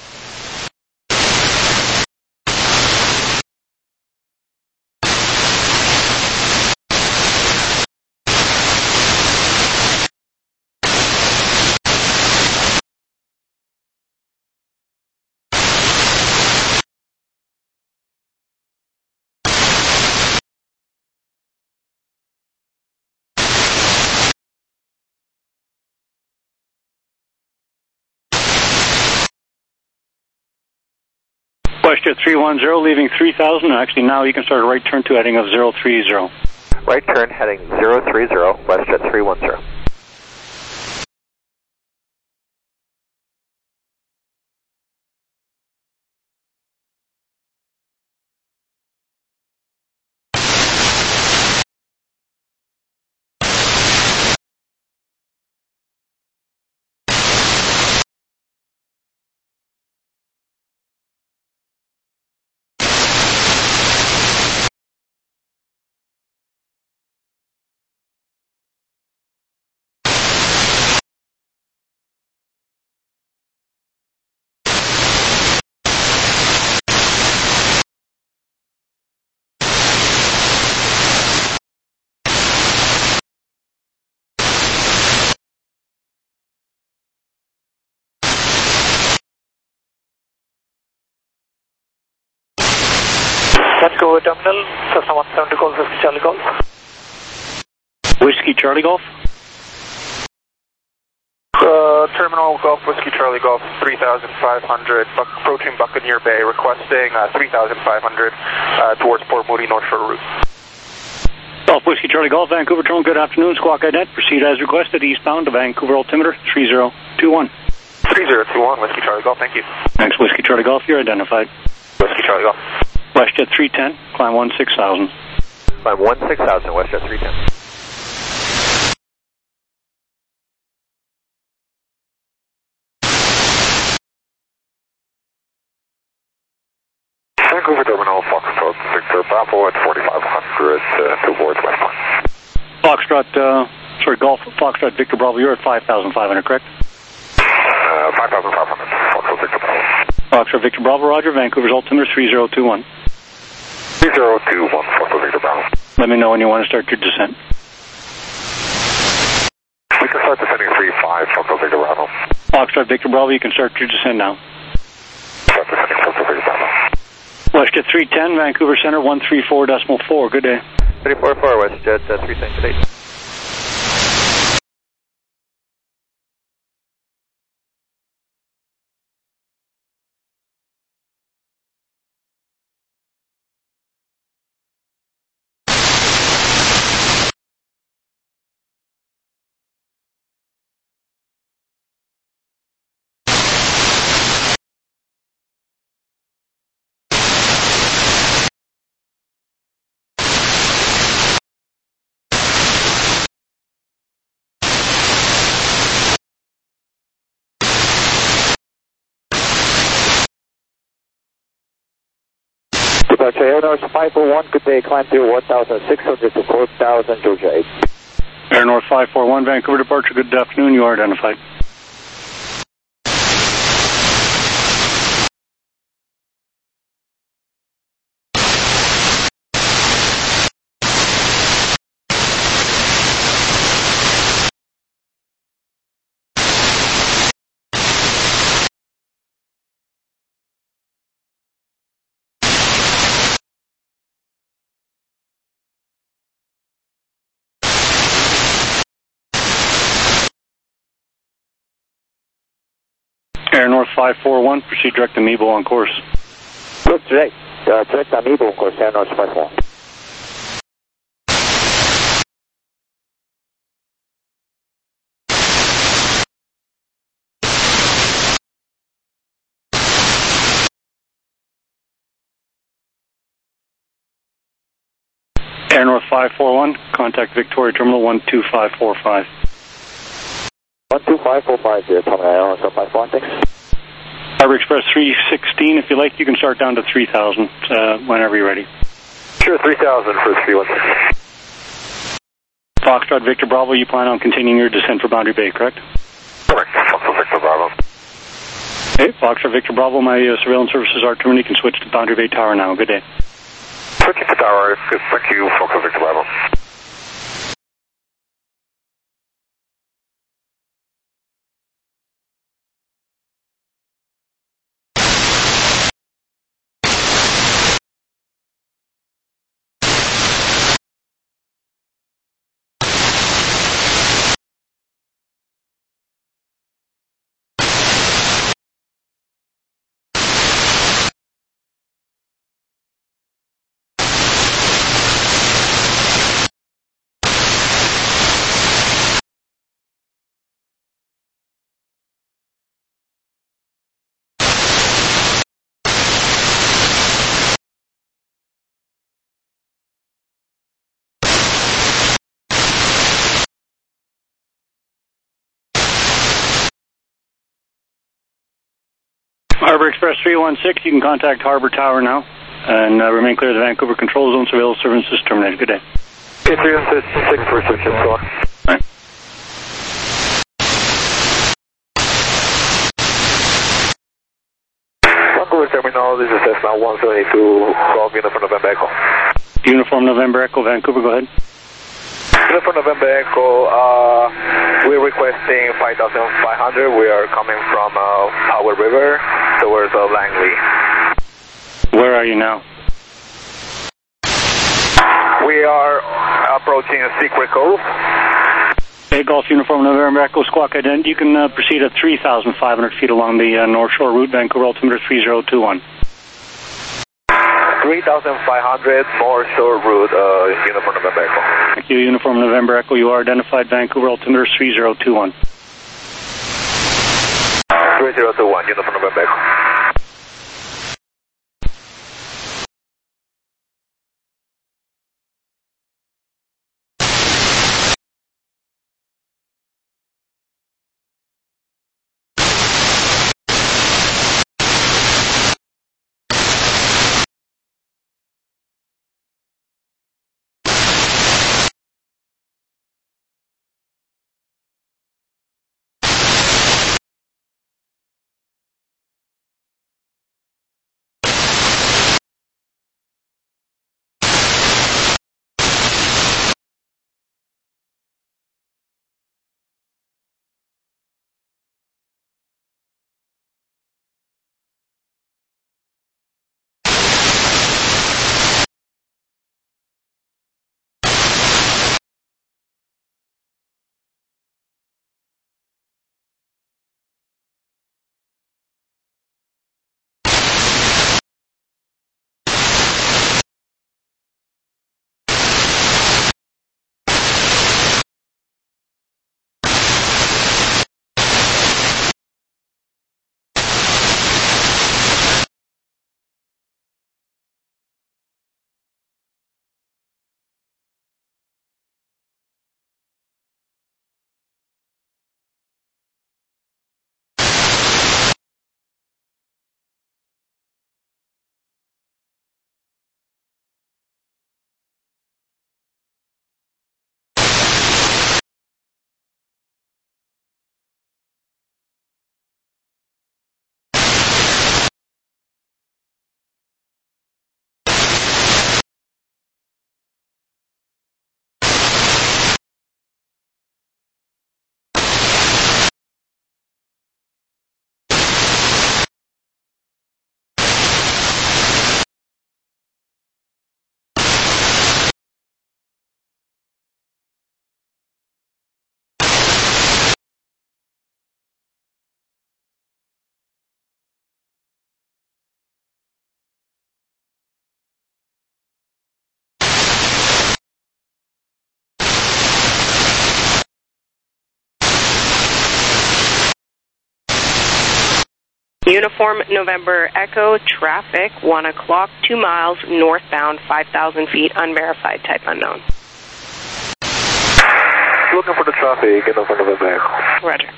WestJet 310, leaving 3000. Actually, now you can start a right turn to heading of 030. Right turn heading 030, WestJet 310. Let's go to terminal, Cessna 170 Golf, Whiskey Charlie Golf. Whiskey Charlie Golf? Terminal Golf, Whiskey Charlie Golf, 3,500, approaching Buccaneer Bay, requesting 3,500 towards Port Moody North Shore route. Golf, Whiskey Charlie Golf, Vancouver Terminal, good afternoon, squawk ident, proceed as requested, eastbound to Vancouver altimeter 3021. 3021, Whiskey Charlie Golf, thank you. Thanks, Whiskey Charlie Golf, you're identified. Whiskey Charlie Golf. WestJet 310, climb 16,000. Climb 16,000, WestJet 310. Vancouver Terminal, Foxtrot, Victor Bravo at 4,500 towards westbound. Golf Foxtrot Victor Bravo, you're at 5,500, correct? 5,500, Foxtrot Victor Bravo. Foxtrot Victor Bravo, roger, Vancouver's altimeter 3021. 3021, Foxtrot Victor Bravo. Let me know when you want to start your descent. We can start descending 35, Foxtrot Victor Bravo. Foxtrot Victor Bravo, you can start your descent now. Start descending, Foxtrot Victor Bravo. WestJet 310, Vancouver Center 134.4, good day. 344, WestJet 310, good day. Departure Air North 541, good day, climb to 1,600 to 4,000, Georgia 8. Air North 541, Vancouver departure, good afternoon, you are identified. Air North 541, proceed direct to Meebo on course. Good, direct to Meebo on course, Air North 541. Air North 541, contact Victoria Terminal 12545. 12545, Terminal Air North 541, thanks. Harbor Express 316, if you like, you can start down to 3,000 whenever you're ready. Sure, 3,000 for 316. Foxtrot Victor Bravo, you plan on continuing your descent for Boundary Bay, correct? Correct, Foxtrot Victor Bravo. Okay, Foxtrot Victor Bravo, my surveillance services are terminated. You can switch to Boundary Bay Tower now. Good day. Switching to tower, thank you, Foxtrot Victor Bravo. Harbor Express 316, you can contact Harbor Tower now and remain clear of the Vancouver Control Zone. Surveillance services terminated. Good day. Okay, 316 for switching to tower. Right. Vancouver Terminal, this is Cessna 172, Golf Uniform November Echo. Uniform November Echo, Vancouver, go ahead. Uniform November Echo, we're requesting 5,500. We are coming from Powell River towards Langley. Where are you now? We are approaching Secret Cove. Okay, Golf Uniform November Echo, Squawk Ident. You can proceed at 3,500 feet along the North Shore route, Vancouver altimeter 3021. 3,500 North Shore route, Uniform November Echo. Thank you, Uniform November Echo. You are identified, Vancouver altimeter 3021. 3021, Uniform November Echo. Uniform November Echo, traffic, 1 o'clock, 2 miles, northbound, 5,000 feet, unverified, type unknown. Looking for the traffic, Uniform November Echo. Roger.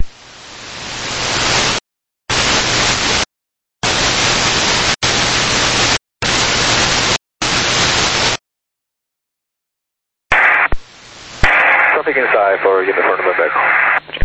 Traffic inside for Uniform November Echo. Roger.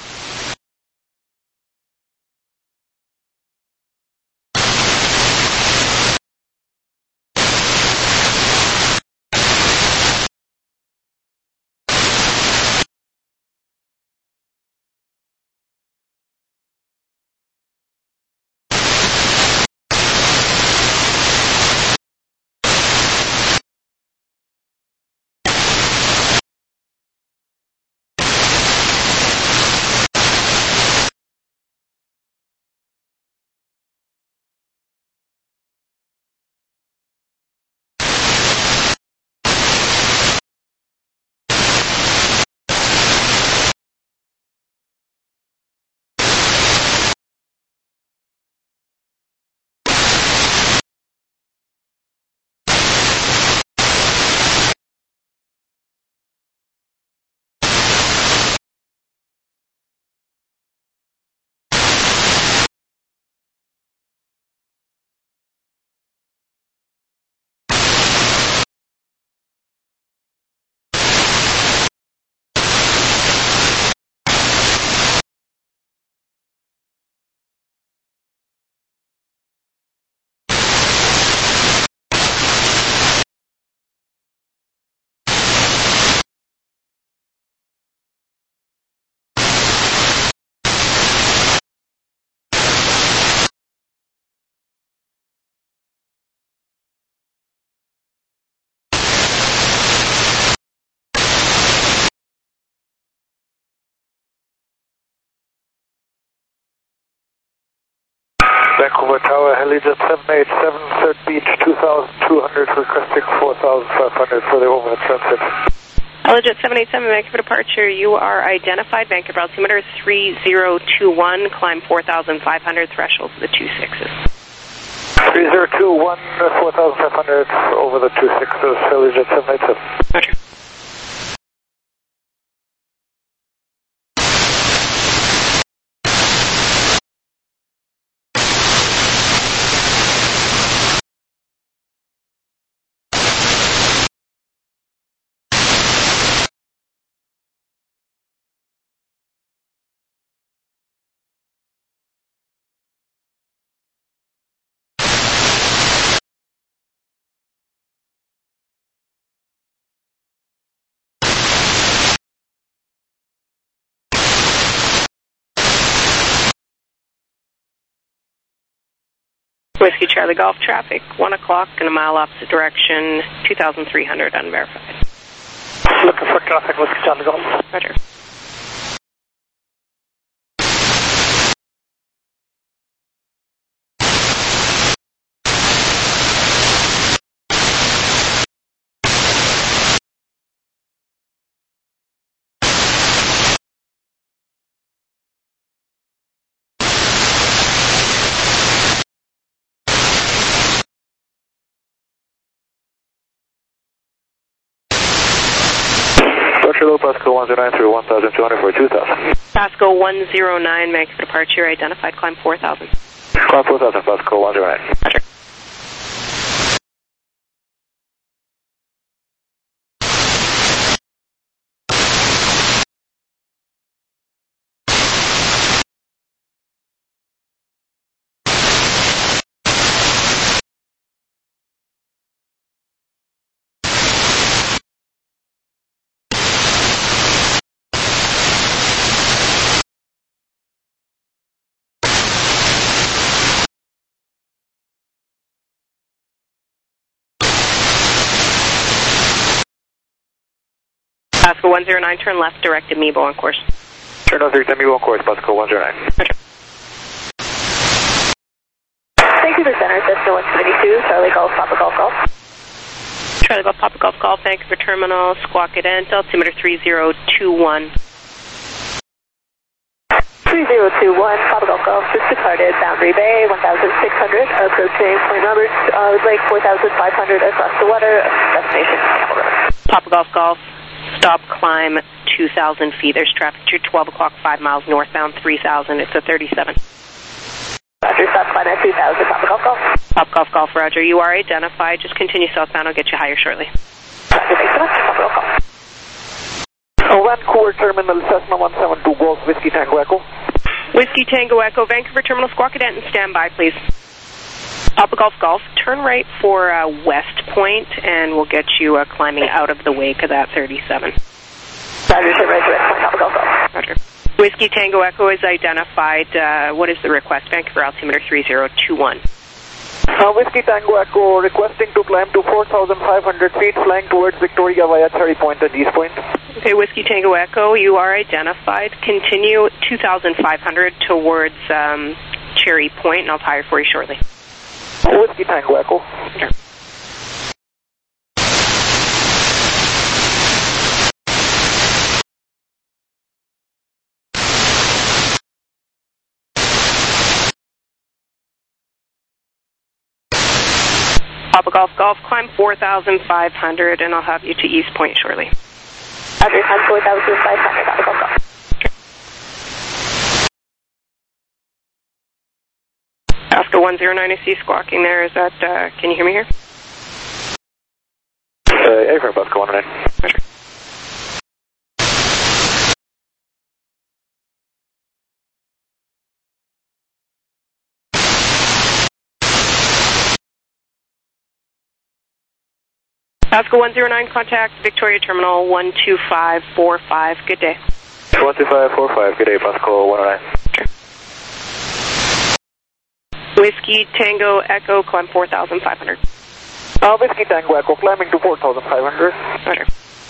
Vancouver Tower, Helijet 787, 3rd Beach, 2,200, requesting 4,500 for the overhead transit. Helijet 787, Vancouver departure, you are identified, Vancouver altimeter 3021, climb 4,500, threshold to the 26s. 3021, 4,500 over the 26s, Helijet 787. Roger. Whiskey Charlie Golf traffic, 1 o'clock in a mile opposite direction, 2,300 unverified. Looking for traffic, Whiskey Charlie Golf. Roger. Hello, Pasco 109 through 1,200 for 2,000. Pasco 109, Vancouver departure, identified, climb 4,000. Climb 4,000, Pasco 109. Roger. Pasco 109, turn left, direct to Mebo on course. Turn left, direct to Mebo on course, Pasco 109. Roger. Thank you for center, Cisco 172, Charlie Golf, Papa Golf Golf. Charlie Golf, Papa Golf Golf, Vancouver Terminal, Squawk Cadent, altimeter 3021. 3021, Papa Golf Golf, just departed, Boundary Bay, 1,600, approaching Point Roberts, Lake 4,500 across the water, destination Campbell River. Papa Golf Golf, stop climb 2,000 feet. There's traffic to 12 o'clock, 5 miles northbound, 3,000. It's a 37. Roger, stop climb at 2,000, Papa Golf Golf. Papa Golf Golf, Roger. You are identified. Just continue southbound. I'll get you higher shortly. Roger, thanks so much, Papa Golf Golf. Vancouver Terminal, Cessna 172 Golf, Whiskey Tango Echo. Whiskey Tango Echo, Vancouver Terminal, Squawk Denton, stand by, please. Papa Golf Golf, turn right for West Point, and we'll get you climbing out of the wake of that 37. Roger, turn right to West Point, Papa Golf Golf. Roger. Whiskey Tango Echo is identified. What is the request? Vancouver altimeter 3021. Whiskey Tango Echo, requesting to climb to 4,500 feet, flying towards Victoria via Cherry Point and East Point. Okay, Whiskey Tango Echo, you are identified. Continue 2,500 towards Cherry Point, and I'll tire for you shortly. Whiskey Tango Echo. Sure. Papa Golf Golf, climb 4,500, and I'll have you to East Point shortly. Roger, climb 4,500, Papa Golf Golf. Alaska 109, I see squawking there. Is that, can you hear me here? Yeah, from Alaska 109. Roger. Alaska 109, contact Victoria Terminal 12545. Good day. 12545, good day, Pascal 109. Okay. Whiskey Tango Echo, climb 4,500. Whiskey Tango Echo, climbing to 4,500. Roger.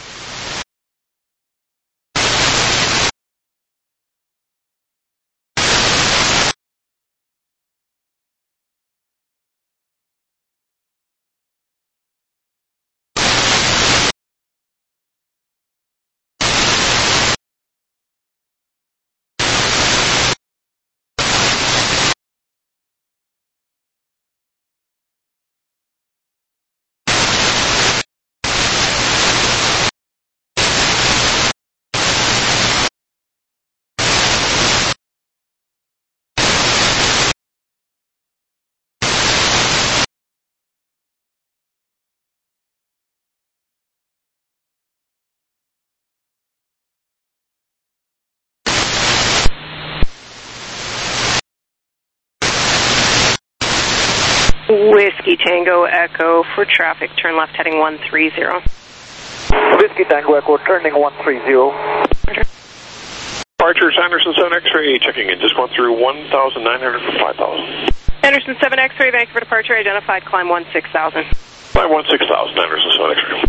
Whiskey Tango Echo for traffic, turn left heading 130. Whiskey Tango Echo, turning 130. Roger. Departure, Anderson 7 X-ray, checking in, just went through 1,900 for 5,000. Anderson 7 X-ray, Vancouver departure, identified, climb 16,000. Climb 16,000, Anderson 7 X-ray.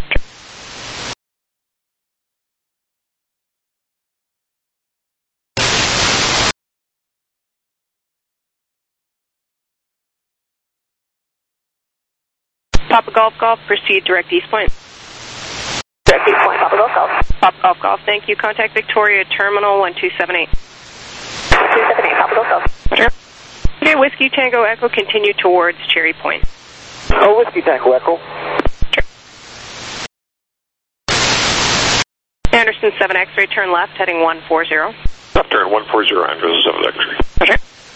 Papa Golf Golf, proceed direct East Point. Direct East Point, Papa Golf Golf. Papa Golf Golf, thank you. Contact Victoria Terminal 1278. 278, Papa Golf Golf. Roger. Okay, Whiskey Tango Echo, continue towards Cherry Point. Whiskey Tango Echo. Sure. Anderson 7 X-ray, turn left heading 140. Left turn 140, Anderson 7 X-ray. Roger.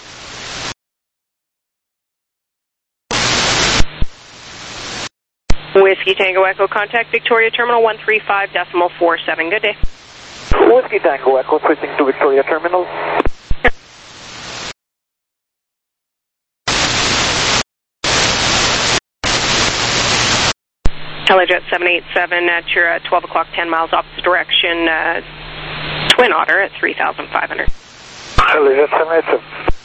Whiskey Tango Echo, contact Victoria Terminal 135.47. Good day. Whiskey Tango Echo, switching to Victoria Terminal. Telejet 787 at your 12 o'clock, 10 miles opposite direction, Twin Otter at 3,500. Telejet 787.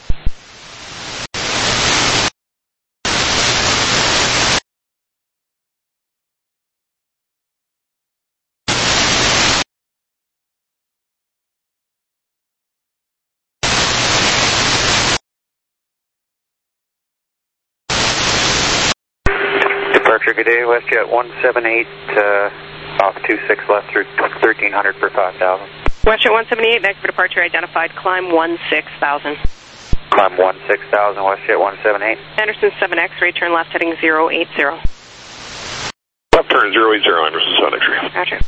Departure, good day, WestJet 178, off 26 left through 1300 for 5,000. WestJet 178, Vancouver departure identified, climb 16,000. Climb 16,000, WestJet 178. Anderson 7 X-ray, turn left heading 080. Left turn 080, Anderson 7 X-ray. Roger.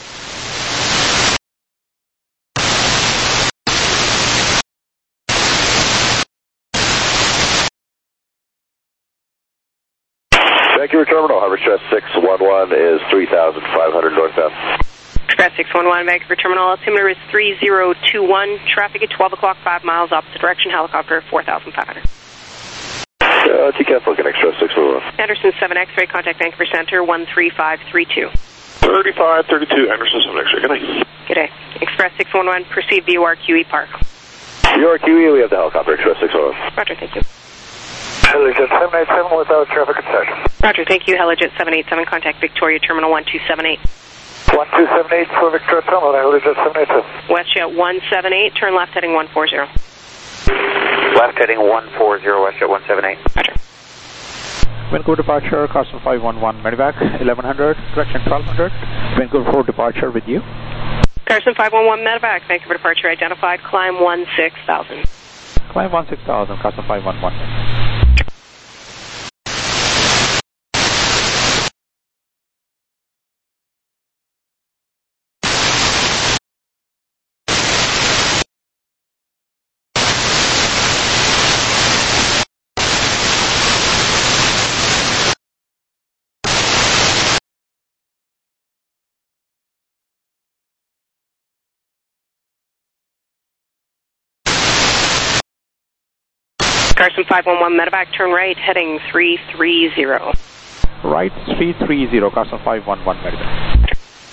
Vancouver Terminal, Hoverjet 611 is 3,500 northbound. Express 611, Vancouver Terminal, altimeter is 3021, traffic at 12 o'clock, 5 miles opposite direction, helicopter 4,500. TCAF looking Express 611. Anderson 7 X-ray, contact Vancouver Center 13532. 3532, Anderson 7 X-ray, good night. Good day. Express 611, proceed via QE Park. QE, we have the helicopter, Express 611. Roger, thank you. Helijet 787 without traffic concession. Roger, thank you. Helijet 787, contact Victoria Terminal 1278. 1278 for Victoria Terminal, Helijet 787. WestJet 178, turn left heading 140. Left heading 140, WestJet 178. Roger. Vancouver departure, Carson 511, Medivac 1100, correction 1200. Vancouver 4 departure with you. Carson 511, Medivac, Vancouver departure identified, climb 16,000. Climb 16,000, Carson 511. Carson 511, Medevac, turn right, heading 330. Right 330, Carson 511, Medevac.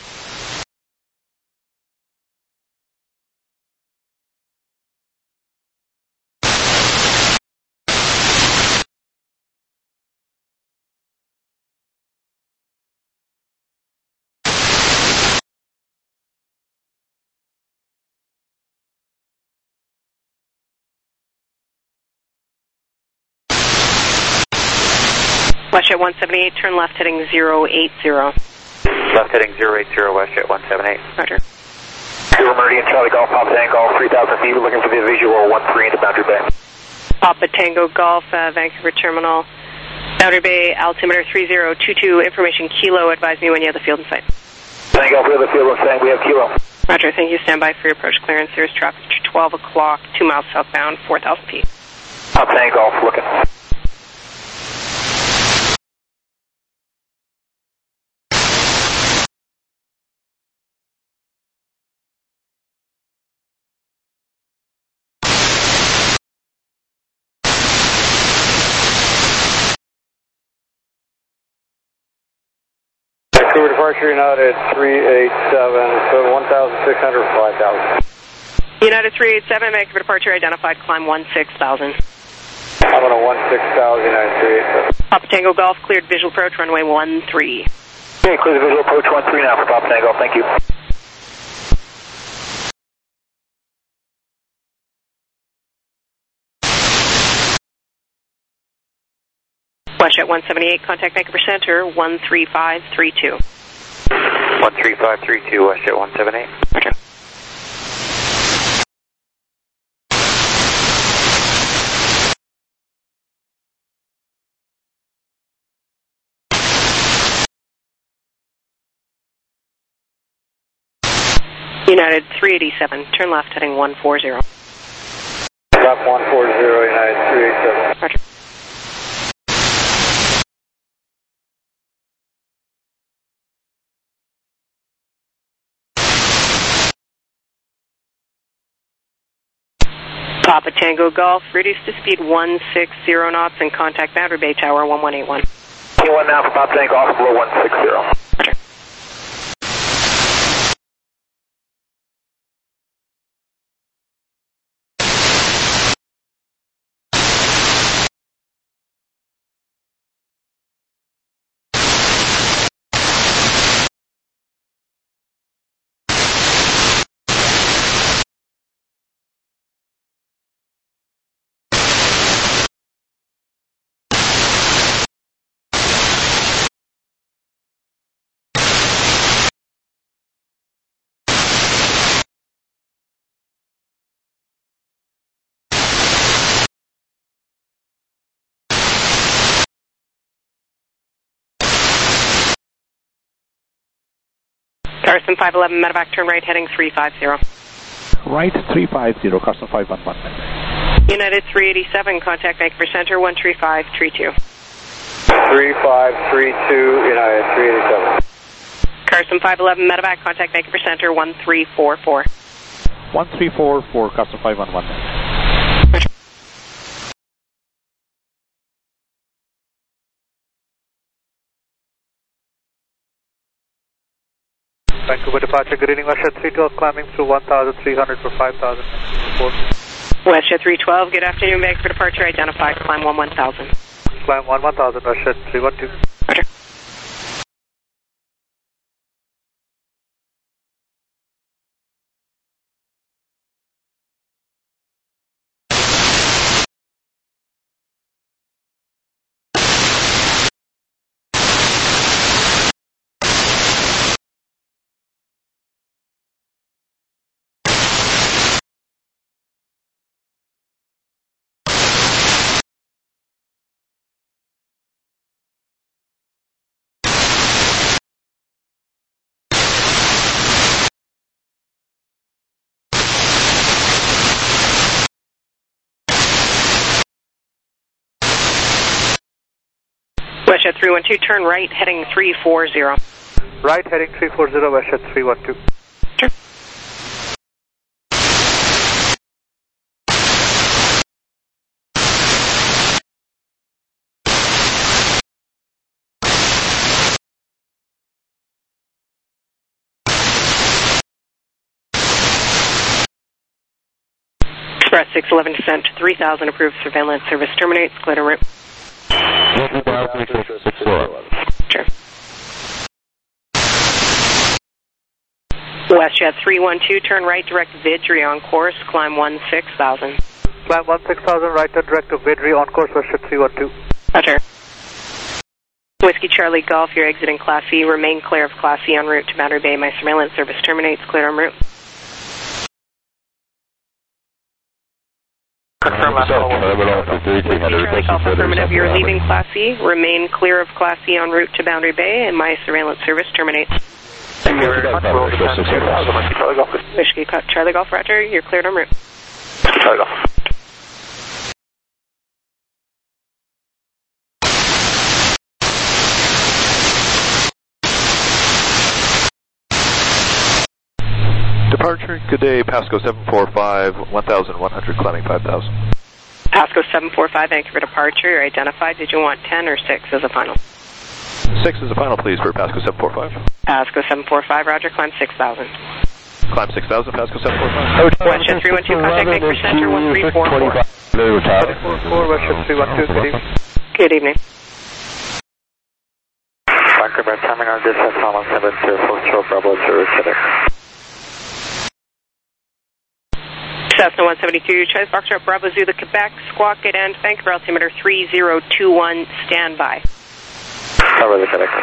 WestJet 178, turn left heading 080. Left heading 080, WestJet 178. Roger. Zero Meridian, Charlie Golf, Papa Tango, 3,000 feet, looking for the visual 13 into Boundary Bay. Papa Tango Golf, Vancouver Terminal, Boundary Bay, altimeter 3022, information Kilo, advise me when you have the field in sight. Tango, for the field in sight, we have Kilo. Roger, thank you, stand by for your approach clearance. There's traffic at 12 o'clock, 2 miles southbound, 4,000 feet. Papa Tango, looking. Vancouver departure United 387, so 1,600 for 5,000. United 387, Vancouver departure identified, climb 16,000. I'm on a 16,000, United 387. Papa Tango Golf, cleared visual approach, runway 13. Okay, clear the visual approach 13 now for Papa Tango, thank you. WestJet 178, contact Vancouver Center 13532. 13532, WestJet 178. Roger. United 387, turn left heading 140. Left 140, United 387. Roger. Papa Tango Golf, reduce to speed 160 knots and contact Boundary Bay Tower 1181. T1 now for Papa Tango, off below 160. Carson 511, medevac, turn right, heading 350. Right 350, Carson 511. United 387, contact Vancouver Center 13532. 3532, United 387. Carson 511, medevac, contact Vancouver Center 1344. 1344, Carson 511. Vancouver departure, good evening, WestJet 312, climbing through 1,300 for 5,000. WestJet 312, good afternoon, Vancouver departure identified, climb 1000. Climb 1000, WestJet 312. Roger. WestJet 312, turn right, heading 340. Right, heading 340, WestJet 312. Sure. Express 611, descent to 3000, approved surveillance service terminates, clear en route. Sure. WestJet 312, turn right, direct Vidri on course, climb 16,000. Climb 16,000, right turn direct to Vidri on course, WestJet 312. Roger. Whiskey Charlie Golf, you're exiting Class E, remain clear of Class E en route to Boundary Bay. My surveillance service terminates, clear en route. Affirmative, you're leaving Class E. Remain clear of Class E en route to Boundary Bay, and my surveillance service terminates. Whiskey Charlie Golf, Roger, you're cleared en route. Charlie Golf. Departure, good day, Pasco 745, 1,100, climbing 5,000. Pasco 745, Vancouver departure, you're identified. Did you want 10 or 6 as a final? 6 is the final, please, for Pasco 745. Pasco 745, Roger, climb 6,000. Climb 6,000, Pasco 745. WestJet 312, contact Vancouver Center 1344. 144, WestJet 312, Steve. Good evening. Vancouver Terminal, descent 172, full show, Bravo 0, Quebec. Cessna 172, Charlie Foxtrot, Bravo Zulu, Quebec, Squawk at end, Vancouver altimeter 3021, standby. Bravo Zulu, Quebec.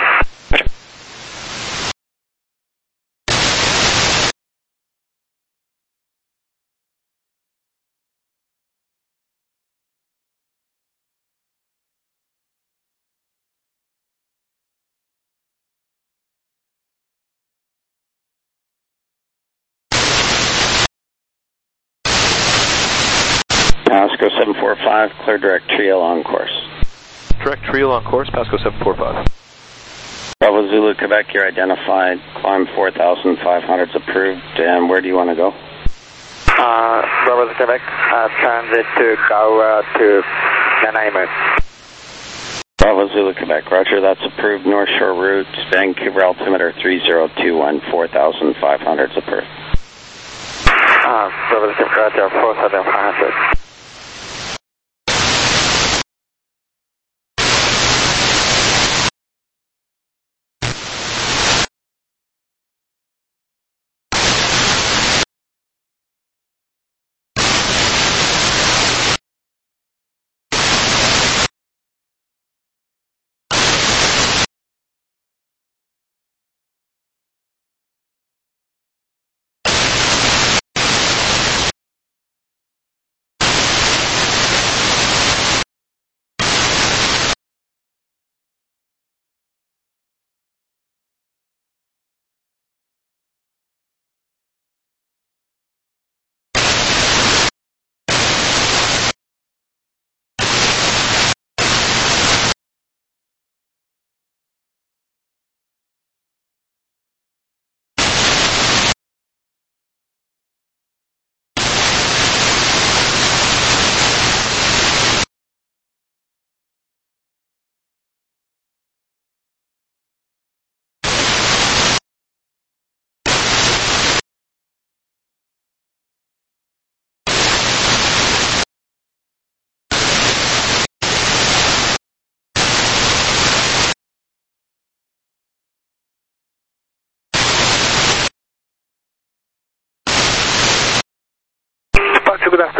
Pasco 745, clear direct Triel on course. Direct Triel on course, Pasco 745. Bravo Zulu, Quebec, you're identified. Climb 4,500 is approved. And where do you want to go? Bravo Zulu, Quebec, transit to go to Nanaimo. Bravo Zulu, Quebec, Roger, that's approved. North Shore route, Vancouver altimeter 3021, 4,500 is approved. Bravo Zulu, Quebec, Roger, 4,500.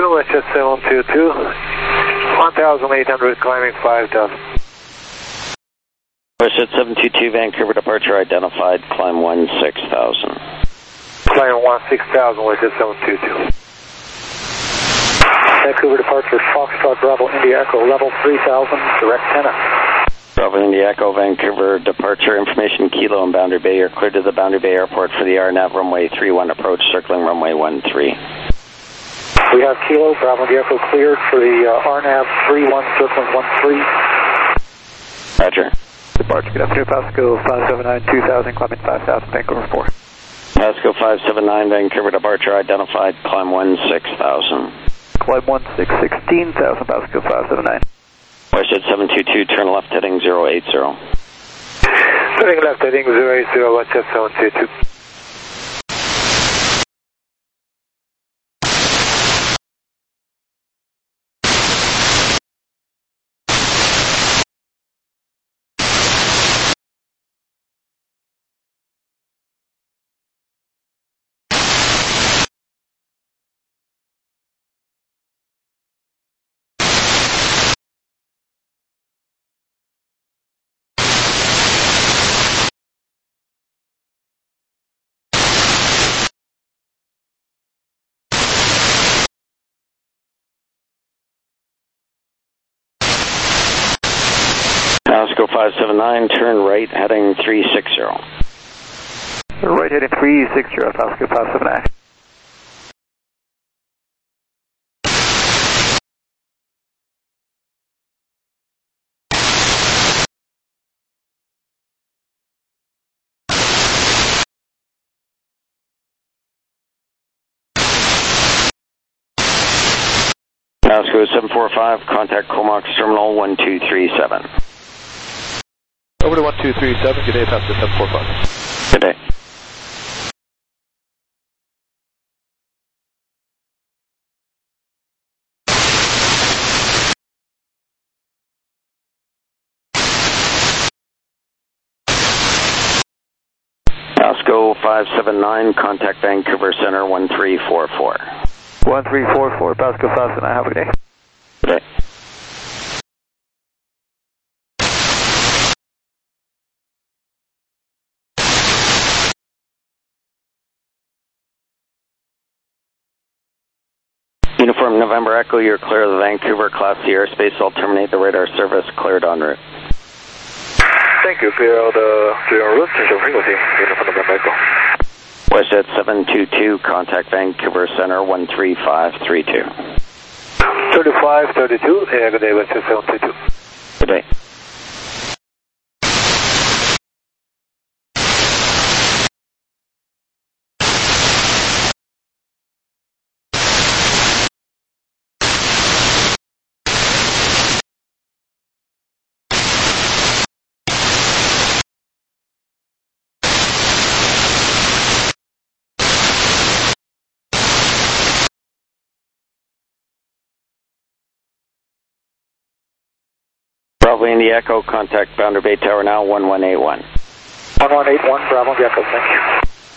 Echo, WestJet 722, 1,800, climbing 5,000. WestJet 722, Vancouver departure identified, climb 16,000. Climbing 16,000, WestJet 722. Vancouver departure, Foxtrot Bravo India Echo, level 3,000, direct 10. Bravo India Echo, Vancouver departure information, Kilo and Boundary Bay. You're cleared to the Boundary Bay Airport for the RNAV runway 31 approach, circling runway 13. We have Kilo, Bravo India Echo cleared for the RNAV 31, circling 13. Roger. Departure, good afternoon, Pasco 579, 2000, climbing 5,000, Vancouver 4. Pasco 579, Vancouver departure identified, climb 16,000. Climb 16,000, Pasco 579. WestJet 722, turn left heading 080. Turning left heading 080, WestJet 722. Pasco 579, turn right heading 360. Right heading 360, Pasco 579. Pasco 745, contact Comox Terminal 1237. Over to 1237, good day, Pasco 745. Good day. Pasco 579, contact Vancouver Center 1344. 1344, Pasco 579, have a good day. Good day. Uniform November Echo, you're clear of the Vancouver Class C airspace. I'll terminate the radar service, cleared en route. Thank you, clear out the en route, change of frequency, Uniform November Echo. WestJet 722, contact Vancouver Center 13532. 3532, yeah, good day, WestJet 722. Good day. Bravo India Echo, contact Boundary Bay Tower now, 1181. 1181, Bravo India Echo, thank you.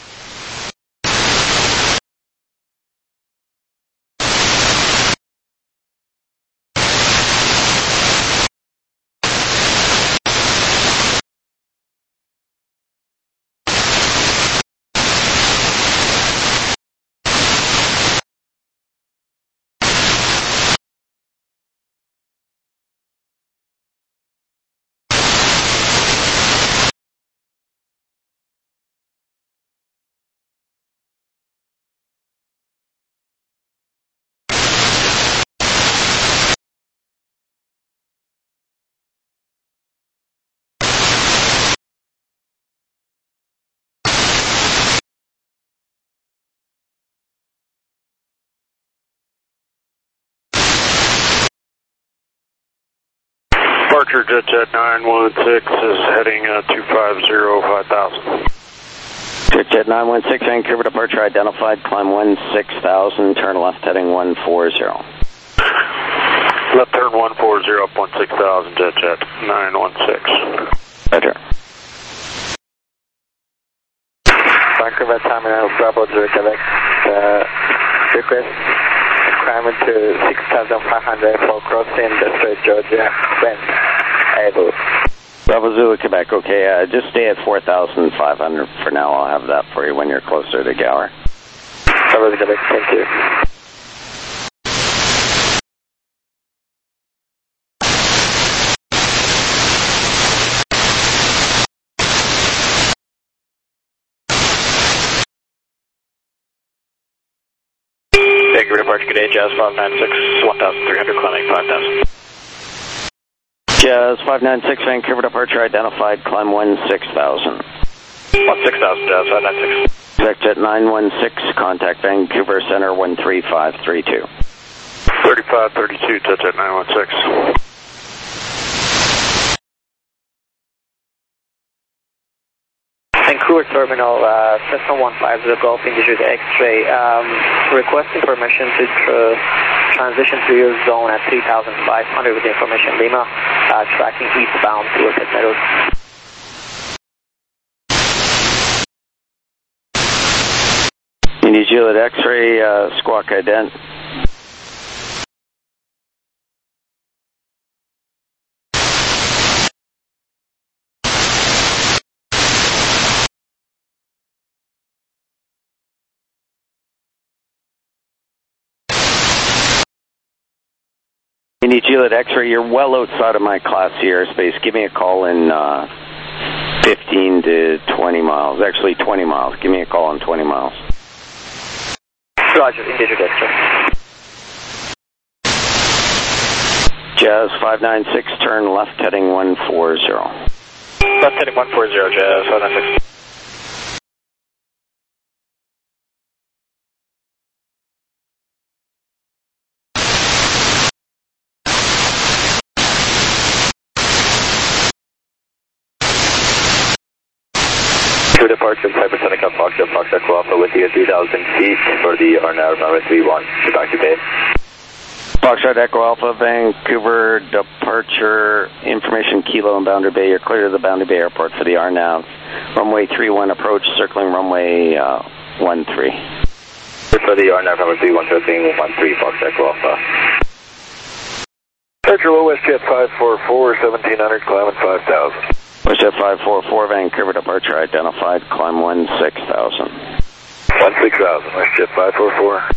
Departure JetJet 916 is heading 250, 5000. JetJet 916, Vancouver departure identified, climb 16,000, turn left heading 140. Left turn 140 up 16,000, JetJet 916. Roger. Vancouver Terminal Bravo, Quebec, request climbing to 6,500 for crossing the Strait Georgia. When able. Bravo Zulu, Quebec. Okay, just stay at 4,500 for now. I'll have that for you when you're closer to Gower. Bravo Zulu, Quebec. Thank you. Vancouver departure, good day, Jazz 596, 1,300, climbing 5,000. Jazz 596, Vancouver departure identified, climb 16,000. 16,000, Jazz 596. Exit 916, contact Vancouver Center 13532. 3532, touch at 916. Vancouver Terminal, Cessna 150 Golf Industries X-ray, requesting permission to transition to your zone at 3,500 with information Lima, tracking eastbound to Lipid Meadows. Indy Juliet X-ray, squawk ident. Indy Juliet X-ray, you're well outside of my Class C airspace. Give me a call in 15 to 20 miles. Actually, 20 miles. Give me a call in 20 miles. Roger, Indy Juliet X-ray. Jazz 596, turn left heading 140. Left heading 140, Jazz 596. Departure, hypersonic up Foxtrot, Foxtrot Alpha with you at 3,000 feet for the RNAV number 31, Dr. Bay. Foxtrot Echo Alpha, Vancouver departure, information Kilo and Boundary Bay. You're clear to the Boundary Bay Airport for the RNAV. Runway 31 approach, circling runway 13. For the RNAV number 31, circling 13, Foxtrot Echo Alpha. Departure low WestJet 544, 1,700, climbing 5,000. WestJet 544, Vancouver departure identified, climb 16,000. 16,000, WestJet 544.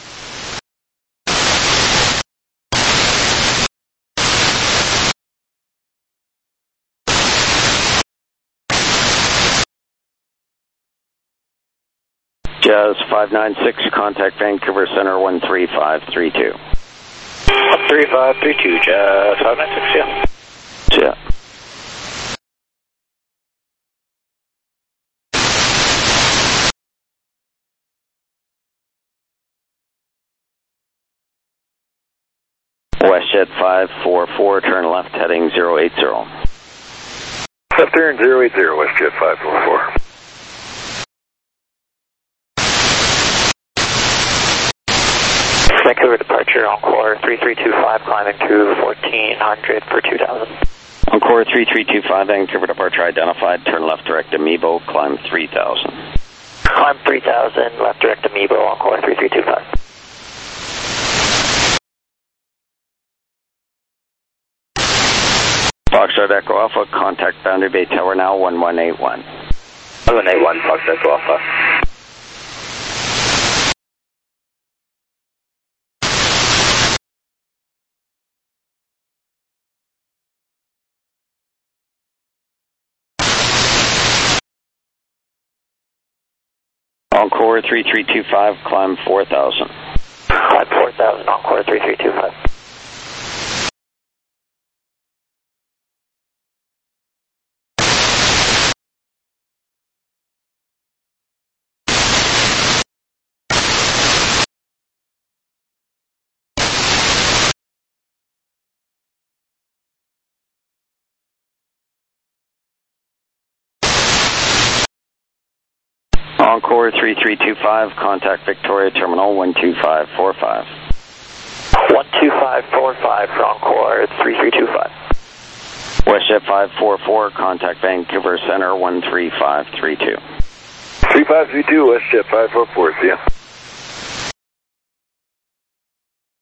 Jazz 596, contact Vancouver Center 13532. 13532, Jazz 596, yeah. Yeah. WestJet 544, turn left heading 080. Left turn 080, WestJet 544. Vancouver departure, Encore 3325, climbing to 1400 for 2000. Encore 3325, Vancouver departure identified, turn left direct Amiibo, climb 3000. Climb 3000, left direct Amiibo, Encore 3325. Foxtrot Echo Alpha, contact Boundary Bay Tower now, 1181. 1181, Foxtrot Echo Alpha. Encore 3325, climb 4000. Climb 4000, Encore 3325. Encore 3325, contact Victoria Terminal 12545. 12545 for Encore 3325. WestJet 544, contact Vancouver Center 13532. 3532, WestJet 544, see ya.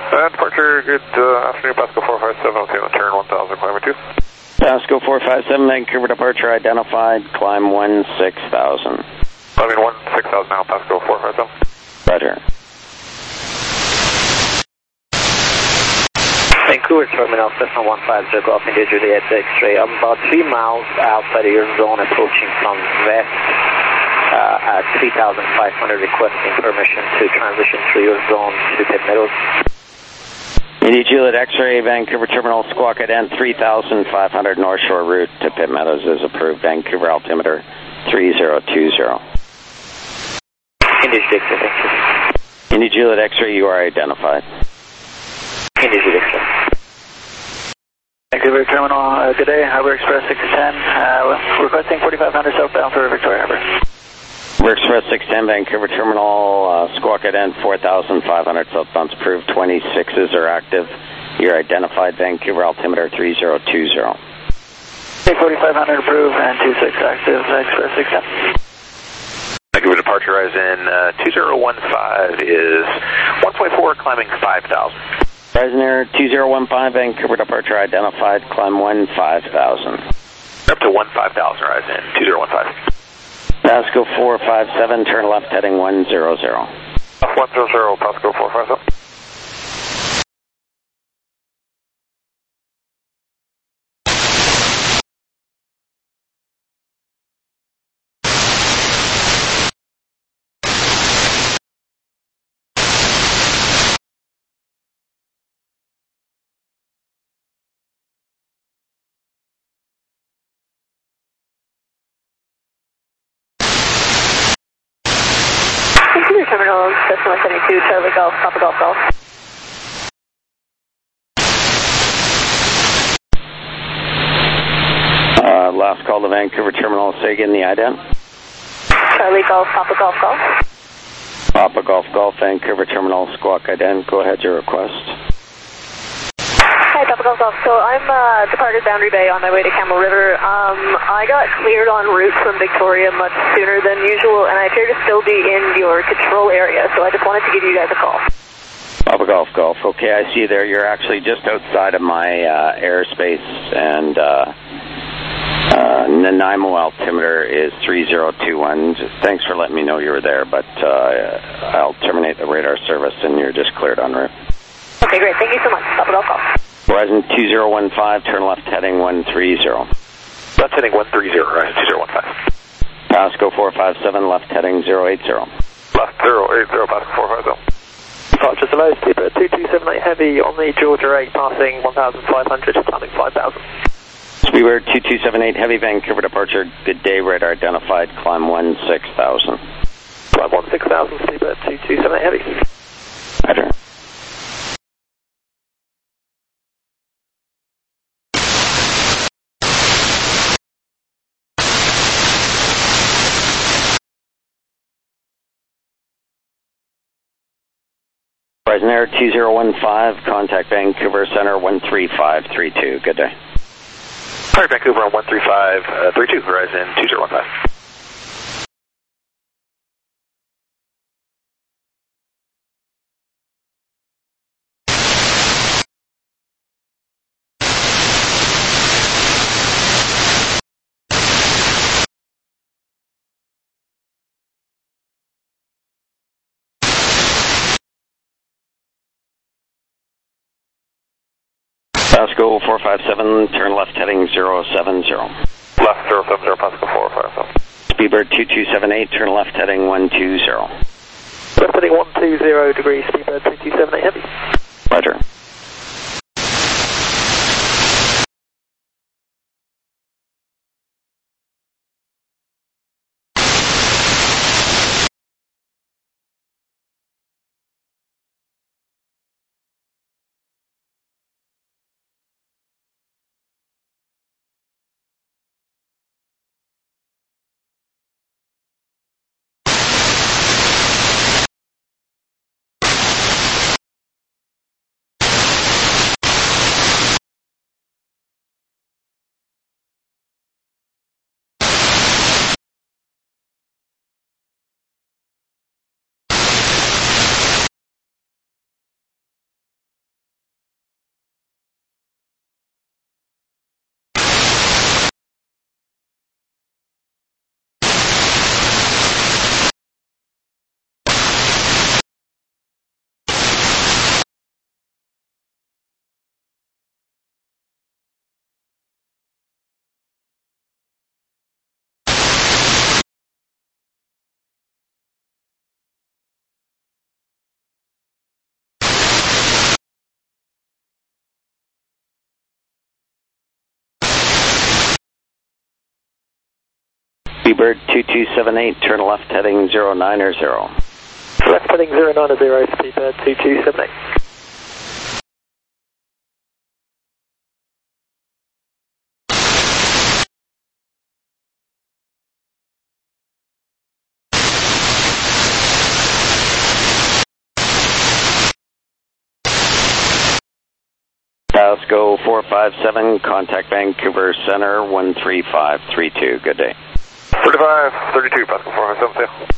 Departure, good afternoon, Pasco 457, okay, on turn 1000, climbing 2. Pasco 457, Vancouver departure identified, climb 16,000. Climbing 16,000 now, Pasco 457. Roger. Vancouver Terminal, Cessna 150, Golf India Juliet X-ray. I'm about 3 miles outside of your zone, approaching from west at 3,500, requesting permission to transition through your zone to Pitt Meadows. Indy Juliet X-ray, Vancouver Terminal, Squawk Ident 3,500 North Shore route to Pitt Meadows is approved. Vancouver altimeter 3020. Indy Juliet X-ray, thank you. Indy Juliet X-ray, you are identified. Indy Juliet X-ray. Vancouver Terminal, good day. Harbor Express 610, requesting 4,500 southbound for Victoria Harbor. Harbor Express 610, Vancouver Terminal, Squawk Ident 4,500 southbound approved. 26s are active. You're identified. Vancouver altimeter 3020. 4,500 approved and 26 active. Express 610. Vancouver departure rise in 2015 is 1.4, climbing 5,000. Horizon Air 2015, Vancouver departure identified, climb 15,000. Up to 15,000, rise in 2015. Pasco 457, turn left heading 100. 100, Pasco 457. Terminal, Cessna 172, Charlie Golf, Papa Golf Golf. Last call to Vancouver Terminal, say again the ident. Charlie Golf, Papa Golf Golf. Papa Golf Golf, Vancouver Terminal, Squawk ident. Go ahead, your request. Hi, Papa Golf Golf. So I'm departed Boundary Bay on my way to Camel River. I got cleared en route from Victoria much sooner than usual, and I appear to still be in your control area, so I just wanted to give you guys a call. Papa Golf Golf. Okay, I see there. You're actually just outside of my airspace, and Nanaimo altimeter is 3021. Thanks for letting me know you were there, but I'll terminate the radar service, and you're just cleared en route. Okay, great. Thank you so much. Papa Golf Golf. Horizon 2015, turn left heading 130. Left heading 130, right, 2015. Pasco 457, left heading 080. Left 080, Pasco 457. Departure below, Speedbird 2278 heavy on the Georgia 8, passing 1,500, climbing 5,000. Speedbird 2278 heavy, Vancouver departure, good day, radar identified, climb 16,000. Climb 16,000, Speedbird 2278 heavy. Roger. Horizon Air 2015, contact Vancouver Center 13532. Good day. All right, Vancouver on 13532, Horizon 2015. Pasco 457, turn left heading 070. Left 070, Pasco 457. Speedbird 2278, turn left heading 120. Left heading 120 degrees, Speedbird 2278 heavy. Roger. Seabird 2278, turn left heading 090. Left heading 090, Seabird 2278. Pasco 457, contact Vancouver Center 13532. Good day. 3532, Pasco 457.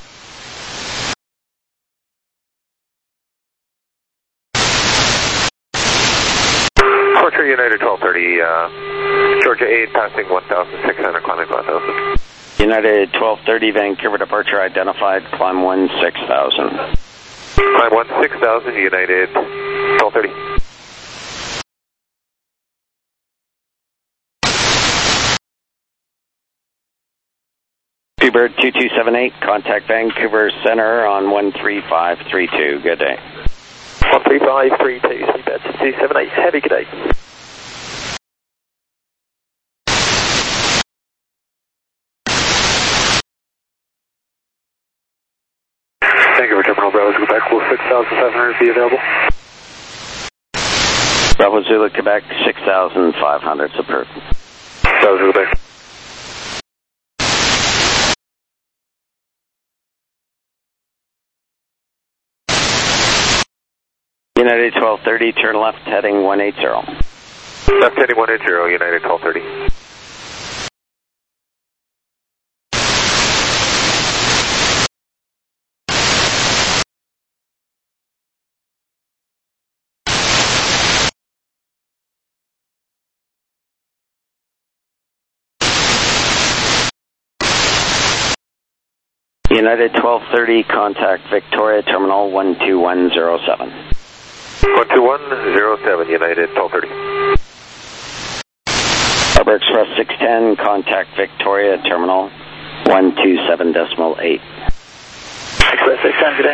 Departure United 1230, Georgia 8, passing 1,600, climbing 5,000. United 1230, Vancouver departure identified, climb 16,000. Climb 16,000, United 1230. Seabird 2278, contact Vancouver Center on 13532. Good day. 13532, Seabird 2278, heavy, good day. Vancouver Terminal Bravo Zulu Quebec, will 6,500 be available? Bravo Zulu Quebec 6,500, superb. Bravo Zulu Quebec. United 1230, turn left heading 180. Left heading 180, United 1230. United 1230, contact Victoria Terminal 12107. 12107, United 1230. Harbor Express 610, contact Victoria Terminal 127.8. Express 610, good day.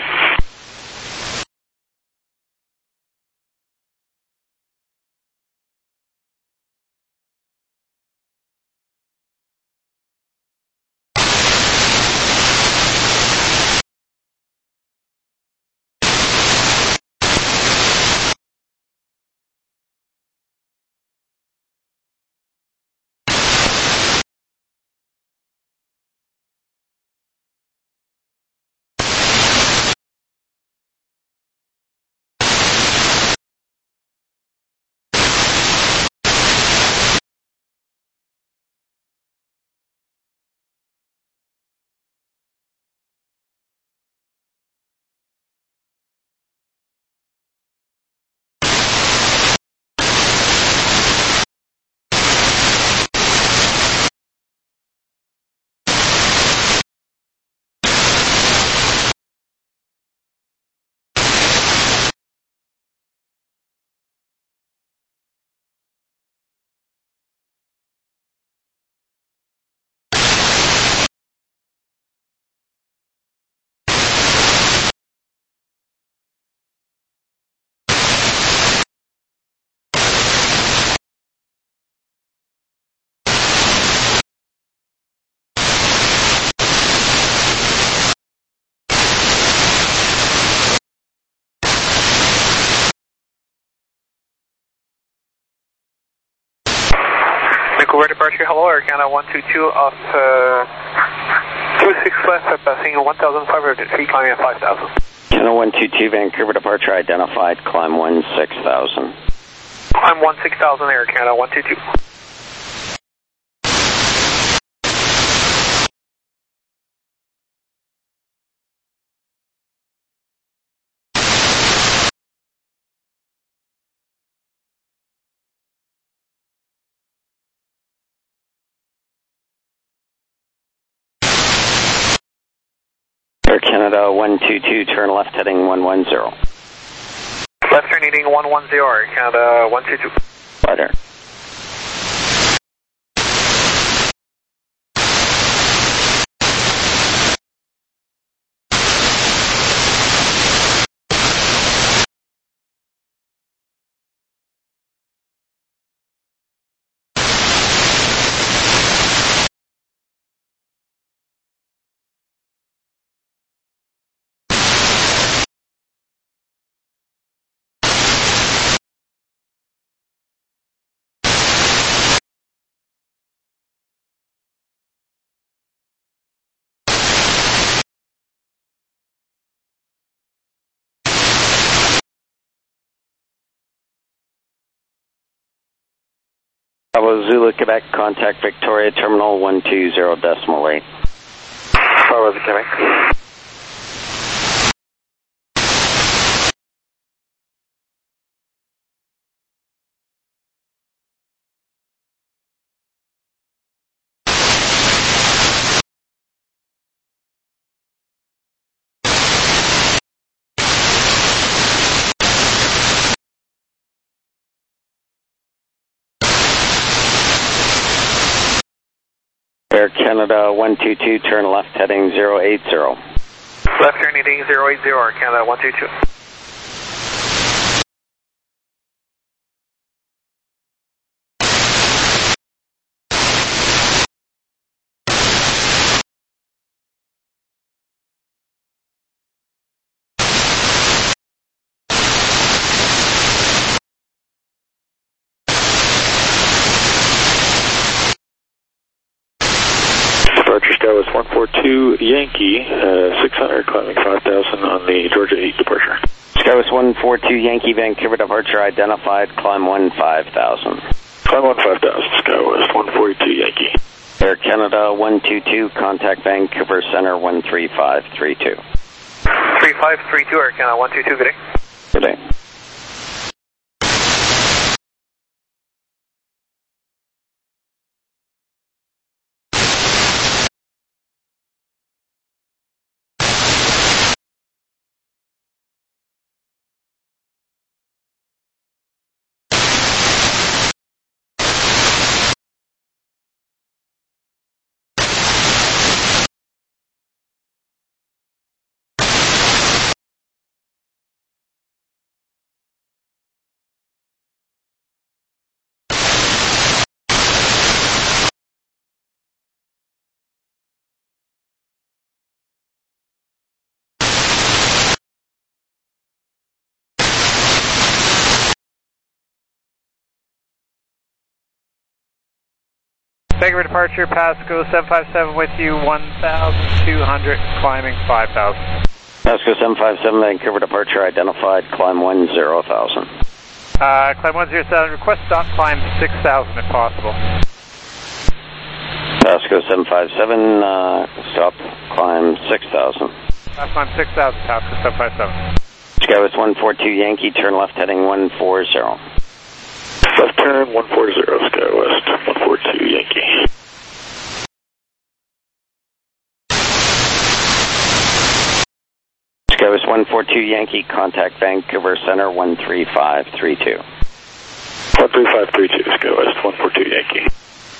Vancouver departure, hello, Air Canada 122 off 26 left, passing 1,500 feet, climbing at 5,000. Canada 122, Vancouver departure identified, climb 16,000. Climb 16,000, Air Canada 122. Air Canada 122, turn left heading 110. Left turn heading 110, Air Canada 122. Right there. Bravo Zulu, Quebec, contact Victoria Terminal 120.8. Bravo Quebec. Air Canada 122, turn left heading 080. Left turn heading 080, Air Canada 122. Departure Skywest 142 Yankee, 600, climbing 5,000 on the Georgia 8 departure. Skywest 142 Yankee, Vancouver departure identified, climb 15,000. Climb 15,000, Skywest 142 Yankee. Air Canada 122, contact Vancouver Center 13532. 3532, Air Canada 122, good day. Good day. Vancouver departure, Pasco 757 with you, 1,200, climbing 5,000. Pasco 757, Vancouver departure identified, climb 10,000. Climb 10,000, request stop, climb 6,000 if possible. Pasco 757, stop, climb 6,000. Stop, climb 6,000, Pasco 757. Skywest 142 Yankee, turn left heading 140. Left turn 140, Skywest 142 Yankee. Skywest 142 Yankee, contact Vancouver Center 13532. 13532, Skywest 142 Yankee.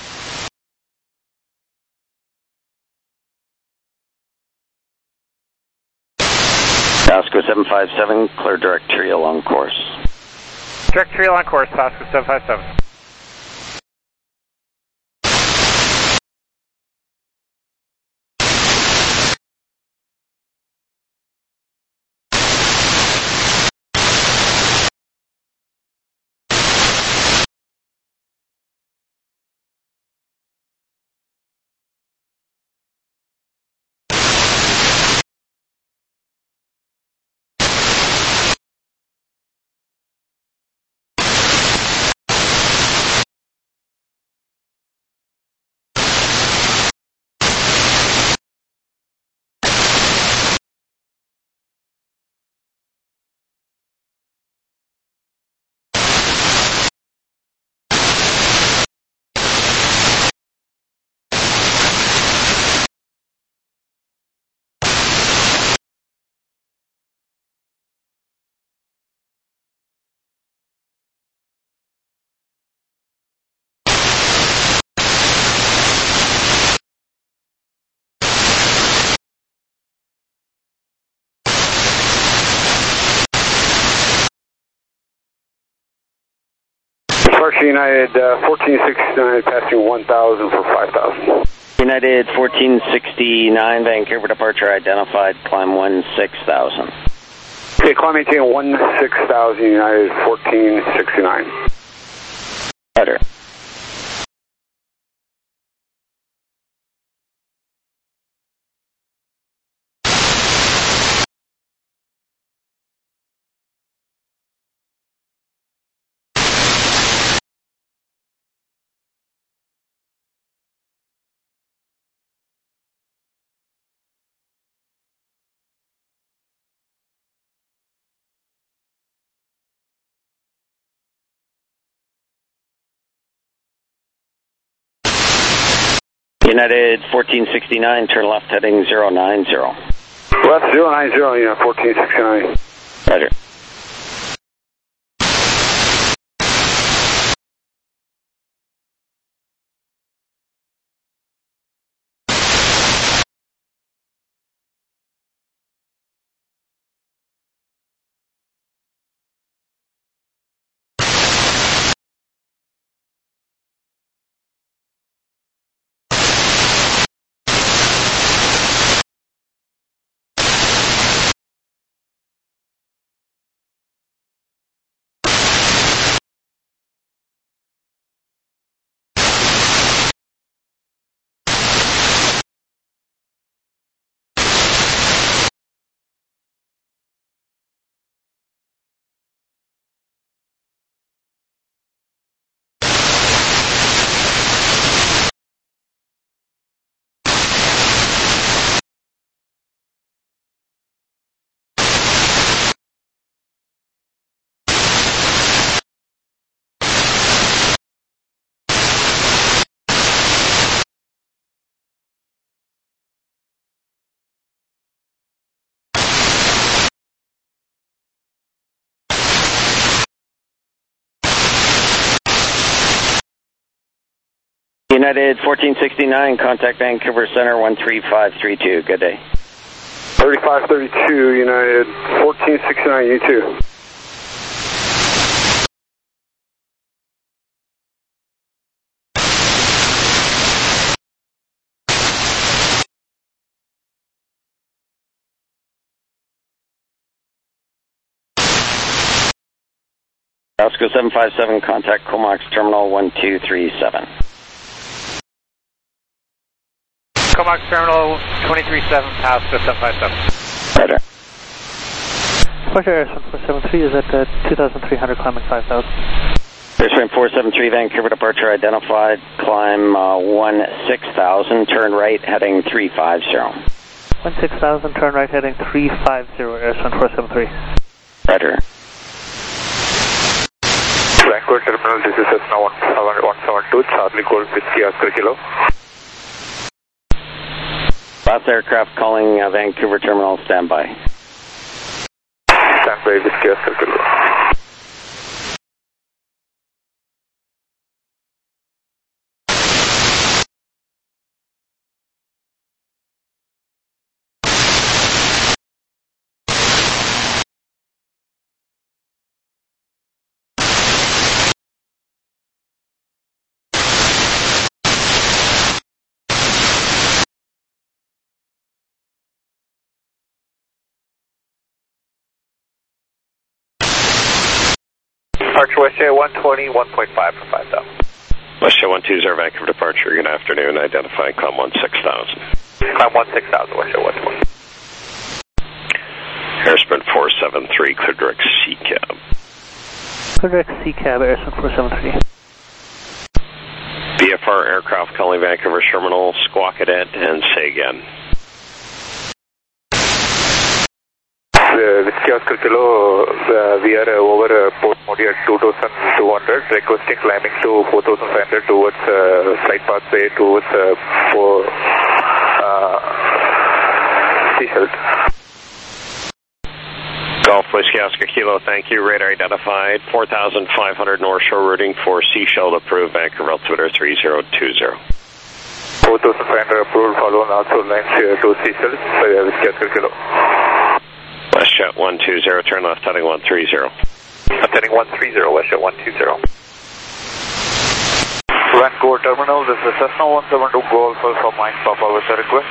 Pasco 757, clear direct trial on course. Direct trial on course, Pasco 757. Departure United 1469, passing 1,000 for 5,000. United 1469, Vancouver departure identified, climb 16,000. Okay, climb maintain 16,000, United 1469. Better. United 1469, turn left heading 090. Left 090, United 1469. Roger. United 1469, contact Vancouver Center 13532. Good day. 3532, United 1469, you too. Oscar 757, contact Comox Terminal 1237. Comox Terminal 237, Oscar 757. Roger. Departure Air 473 is at 2,300, climbing 5,000. Airstream 473, Vancouver departure identified, climb 16,000, turn right, heading 350. 16,000, turn right, heading 350, Airstream 473. Roger. Vancouver Terminal, this is Cessna 172, Charlie Gold Whiskey Oscar Kilo. Last aircraft calling Vancouver Terminal, standby. Standby, Whiskey Oscar Kilo. Departure WestJet 120, 1.5 for 5,000. WestJet 120, Vancouver departure, good afternoon, identifying climb 16,000. Climb 16,000, WestJet 120. Airsprint 473, clear direct C-cab. Clear direct C-cab, Airsprint 473. VFR aircraft calling Vancouver Terminal, squawk cadet, and say again. Whiskey Oscar Kilo, we are over Port Moody at 2,200, requesting climbing to 4,500 towards flight pathway towards Seychelles. Golf Whiskey Oscar Kilo, thank you. Radar identified, 4,500 North Shore routing for Seychelles approved, Vancouver altimeter 3020. 4,500 approved, follow on also lines to Seychelles, Whiskey Oscar Kilo. WestJet 120, turn left heading 130. Left heading 130, WestJet 120. Vancouver Terminal, this is Cessna 172 Golf Alpha Mike Papa with a request.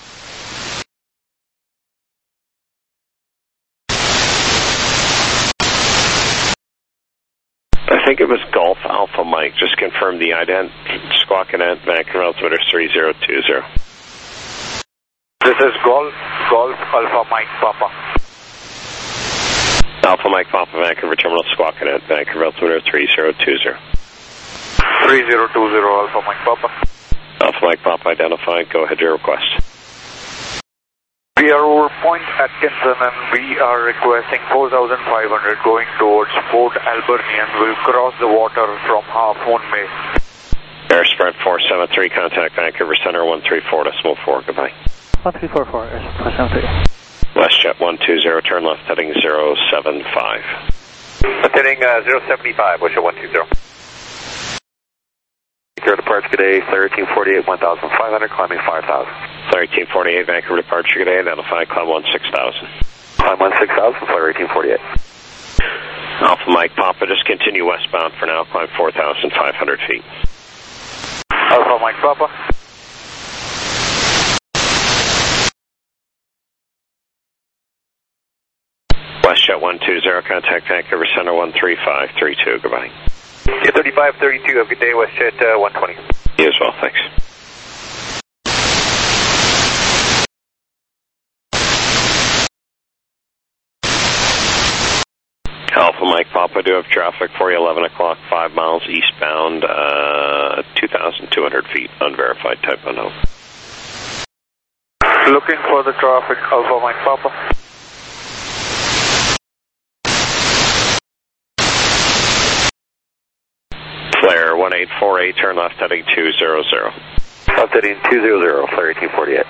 I think it was Golf Alpha Mike, just confirm the ident, squawk cadet, Vancouver altimeter 3020. This is Golf Alpha Mike Papa. Alpha Mike Papa, Vancouver Terminal, squawk cadet, Vancouver altimeter 3020. 3020, Alpha Mike Papa. Alpha Mike Papa identified, go ahead, your request. We are over Point Atkinson and we are requesting 4,500 going towards Port Alberni and will cross the water from Half Moon Bay. Air Sprint 473, contact Vancouver Center 134, decimal 4, goodbye. 1344, Air Sprint 473. WestJet 120, turn left heading 075. Left heading 075, WestJet 120. Vancouver departure today, 1348, 1,500, climbing 5,000. 1348, Vancouver departure today, identify, climb 16,000. Climb 16,000, flyer 1848. Alpha Mike Papa, just continue westbound for now, climb 4,500 feet. Alpha Mike Papa. WestJet 120, contact Vancouver Center 13532, goodbye. 3532, have a good day, WestJet 120. You as well, thanks. Alpha Mike Papa, do have traffic for you, 11 o'clock, 5 miles eastbound, 2,200 feet, unverified type unknown. Looking for the traffic, Alpha Mike Papa. Flare 1848, turn left heading 200. Left heading 200, flare 1848.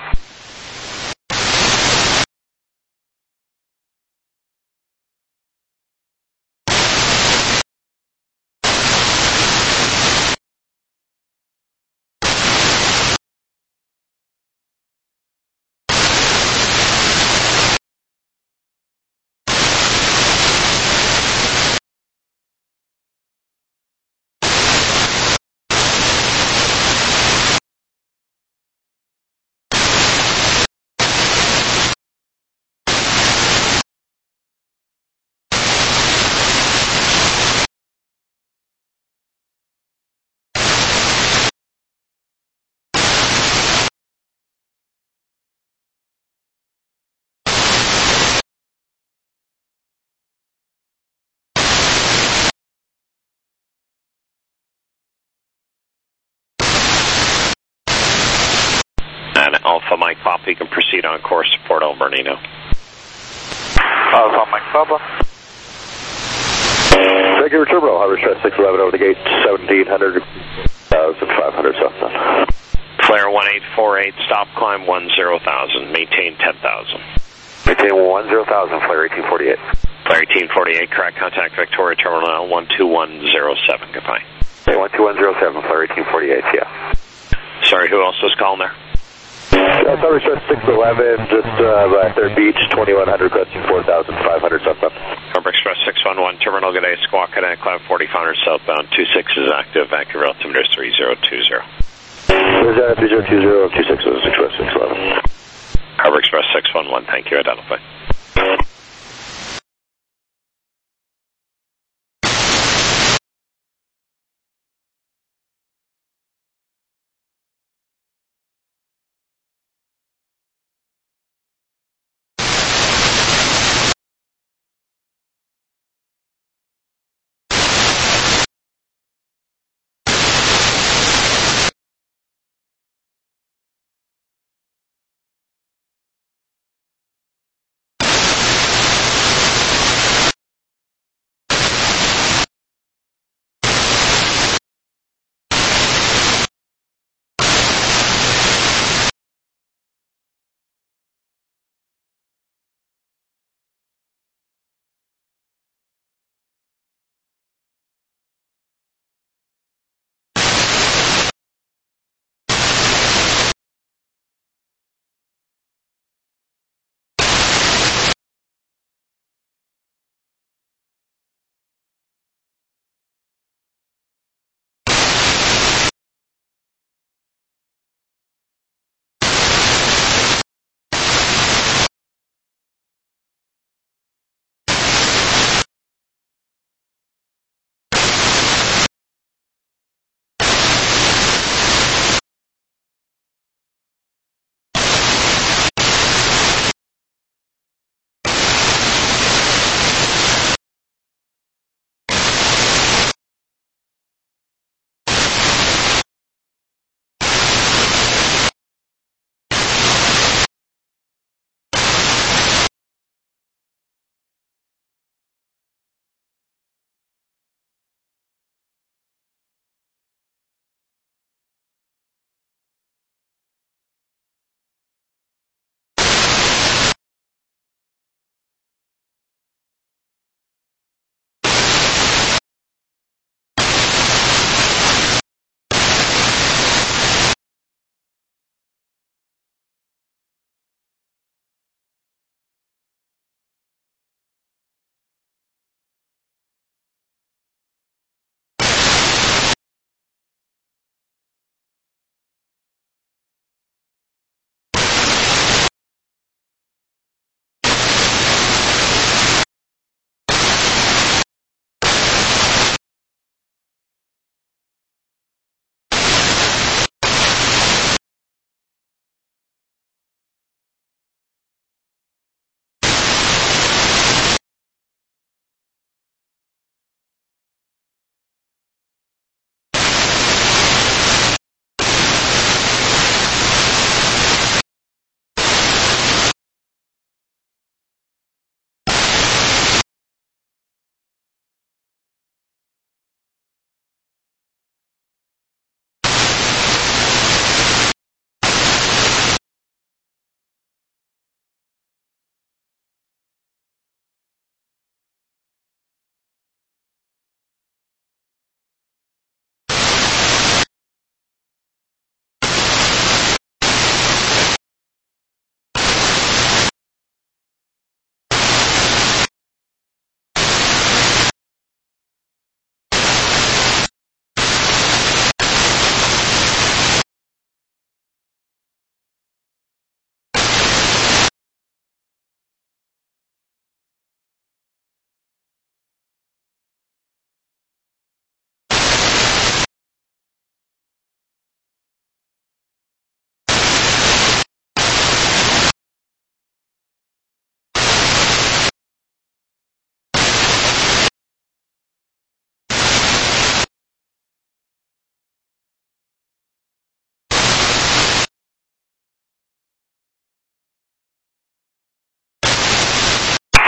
And Alpha Mike Papa, you can proceed on course to Port El Bernino. Alpha Mike Papa. Vancouver Terminal, Harbor Express 611 over the gate, 1700, 1,500 southbound. Flare 1848, stop climb 10,000, maintain 10,000. Maintain 10,000, flare 1848. Flare 1848, correct, contact Victoria Terminal 12107, goodbye. Okay, 12107, flare 1848, yeah. Sorry, who else was calling there? Harbor Express 611, just by 3rd Beach, 2100, cresting 4,500 southbound. Harbor Express 611, Terminal, good day, Squawk Cadet, climb 4,500 southbound, 26 is active, Vancouver altimeter 3020. 3020, 26 is Express 611. Harbor Express 611, thank you, identify.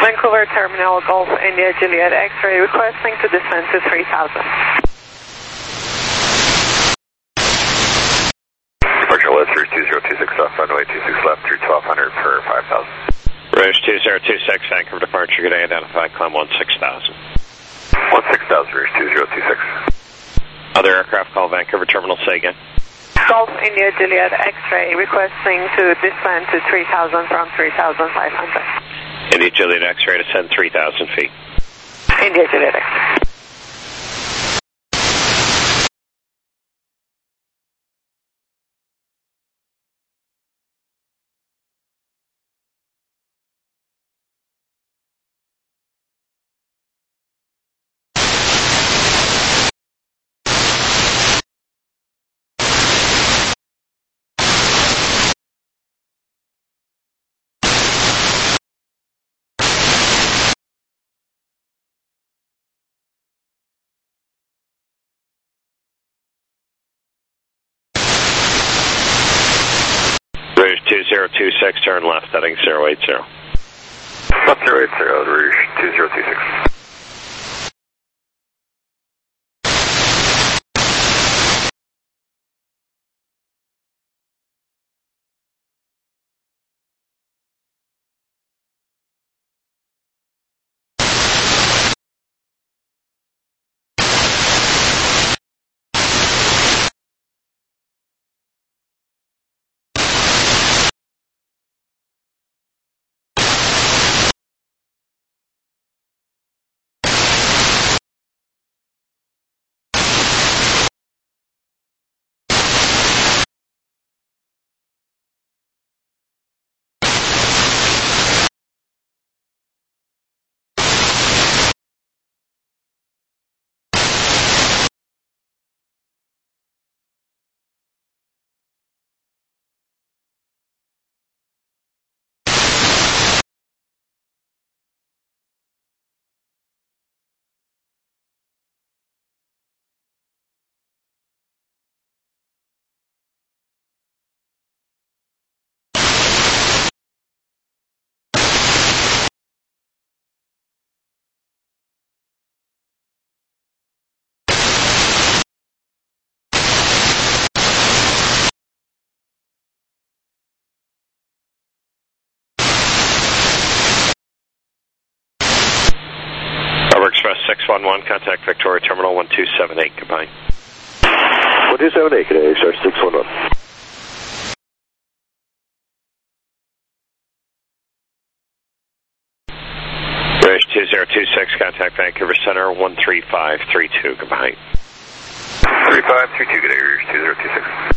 Vancouver Terminal Golf India Juliet X-ray requesting to descend to 3000. Departure left Rouge 2026 off runway 26 left through 1200 for 5000. Rouge 2026, Vancouver departure, good day, identified, climb 16,000. 16,000, Rouge 2026. Other aircraft call Vancouver Terminal, say again. Golf India Juliet X-ray requesting to descend to 3000 from 3500. India Juliet X-ray, descend 3,000 feet. India Juliet X-ray. Rouge 2026, turn left, heading 080. Left 080, Rouge 2026. Express 611, contact Victoria Terminal 1278, goodbye. 1278, good day, Express 611. Rouge 2026, contact Vancouver Center 13532, goodbye. 3532, good day, Rouge 2026.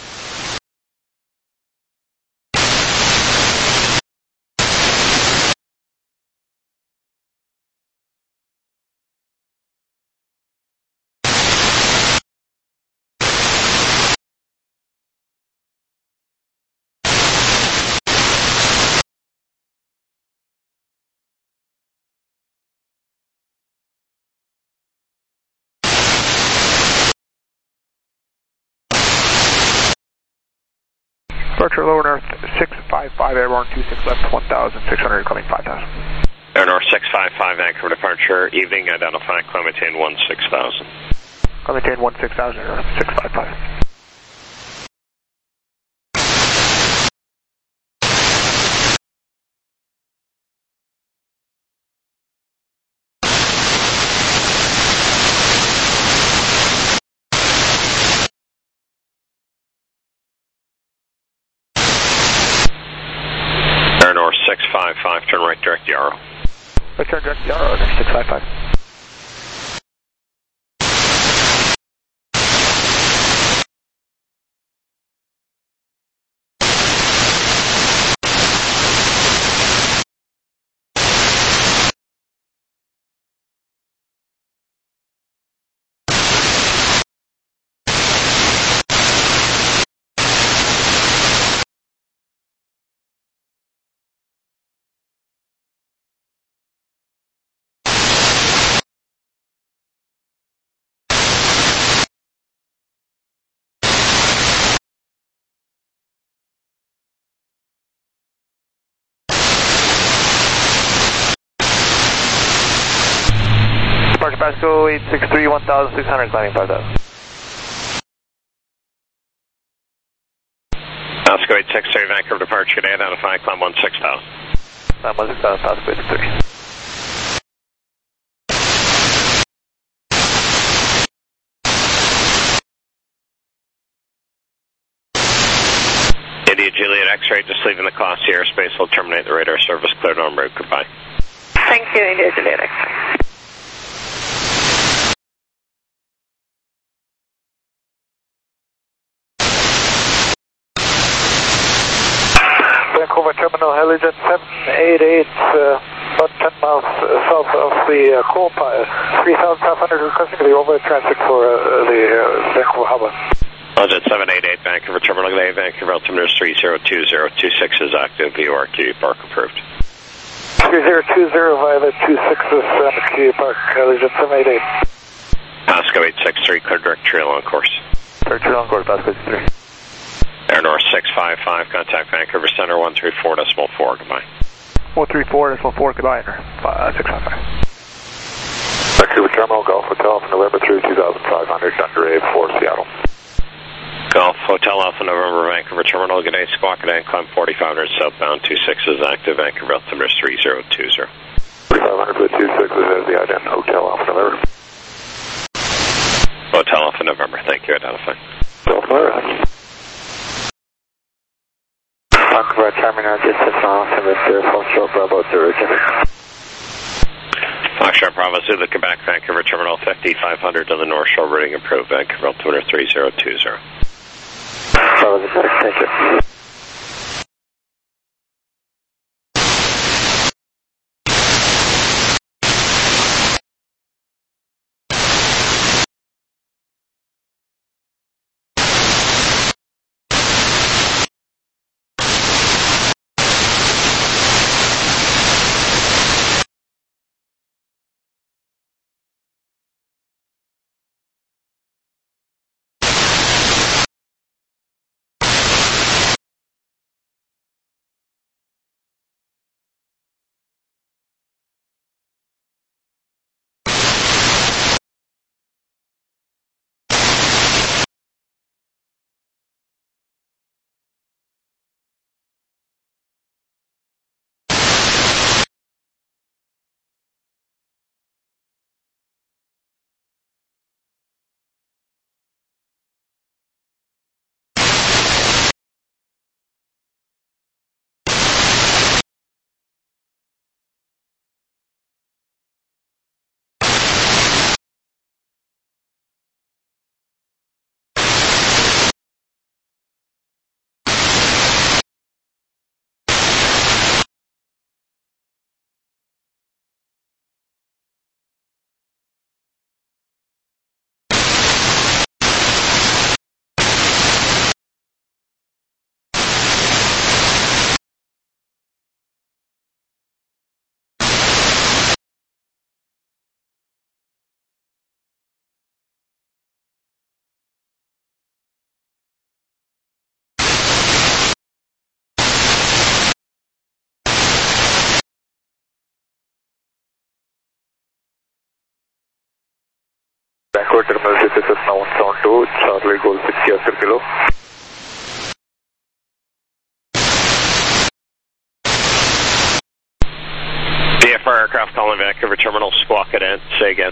Departure Lower North 655, Airborne 26 left, 1,600, coming 5,000. Air North 655, Vancouver departure, evening, identified, climb maintain 16,000. Climb maintain 16,000, Air North 655. Air North 655, turn right direct Yarrow. Right turn direct Yarrow, 655. Pasco 863, 1600, climbing 5000. Pasco 863, Vancouver departure today, identify, climb 16,000. Climb 16,000, Pasco 863. India Juliet X-ray, just leaving the class airspace. We'll terminate the radar service. Cleared en route. Goodbye. Thank you, India Juliet X-ray. Vancouver Terminal, Heliogen 788, about 10 miles south of the coal pile. 3,500 requesting the overhead transit for the Vancouver Harbor. Legend 788, Vancouver Terminal today, Vancouver altimeter 302026 is active, VORQ Park approved. 3020 via the 26s and Q Park, Heliogen 788. Pasco 863, clear direct trail on course. Direct trail on course, Pasco 863. Air North 655, contact Vancouver Center 134.4, goodbye. 134.4, goodbye, Enter 655. Vancouver Terminal, Golf Hotel from November through 2,500, Thunder A for Seattle. Golf Hotel Alpha November, Vancouver Terminal, good day, Squawk Cadet, climb 4500 southbound, 26 is active, Vancouver altimeter 3020. 4500 with 26 is the ident, Hotel Alpha November. Hotel Alpha November, thank you, identify. Vancouver Terminal, just a mile, Foxtrot Bravo, Zero, Foxtrot Bravo, Zulu, Quebec, Vancouver Terminal 5500 on the North Shore, routing approved, Vancouver altimeter 3020. Bravo, thank you. Vancouver Terminal, this is now 172, Charlie Gold 60 Oscar Kilo. VFR aircraft calling Vancouver Terminal, Squawk Cadet, say again.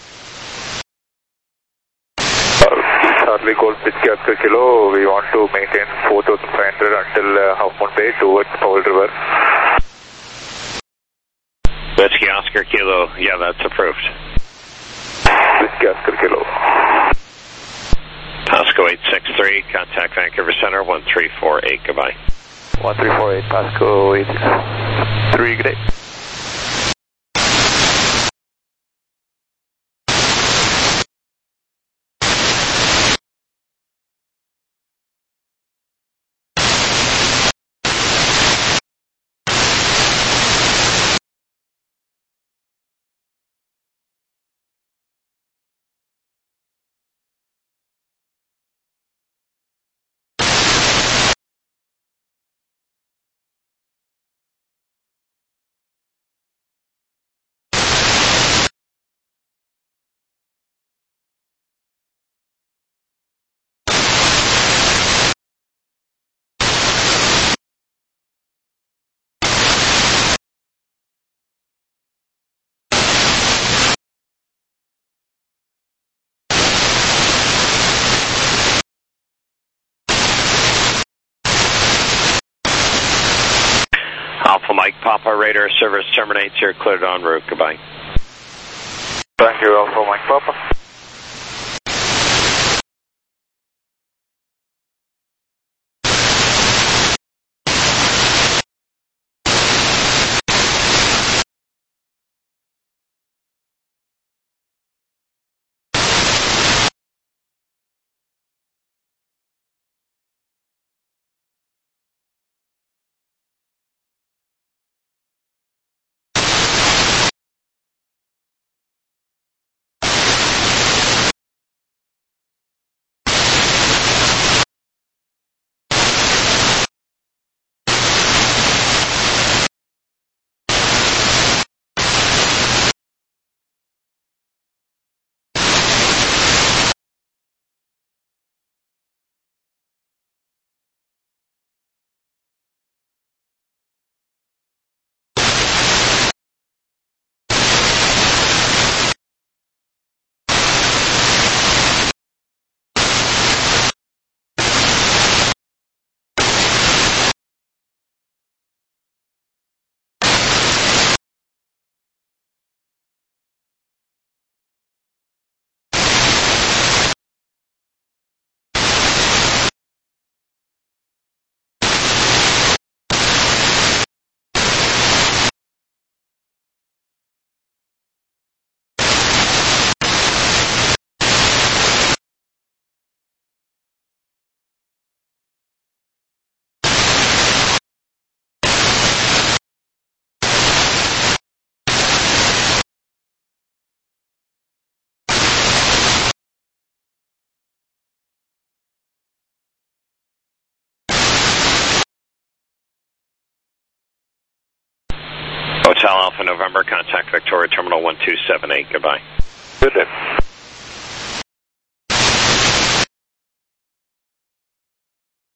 Charlie Gold 60 Oscar Kilo, we want to maintain 4,500 until Half Moon Bay towards Powell River. Whiskey Oscar Kilo, yeah, that's approved. Whiskey Oscar Kilo. Pasco 863, contact Vancouver Center 1348, goodbye. 1348, Pasco 863, good day. Alpha Mike Papa Radar service terminates. You're cleared en route. Goodbye. Thank you, Alpha Mike Papa. Hotel Alpha November, contact Victoria Terminal 1278. Goodbye. Good day.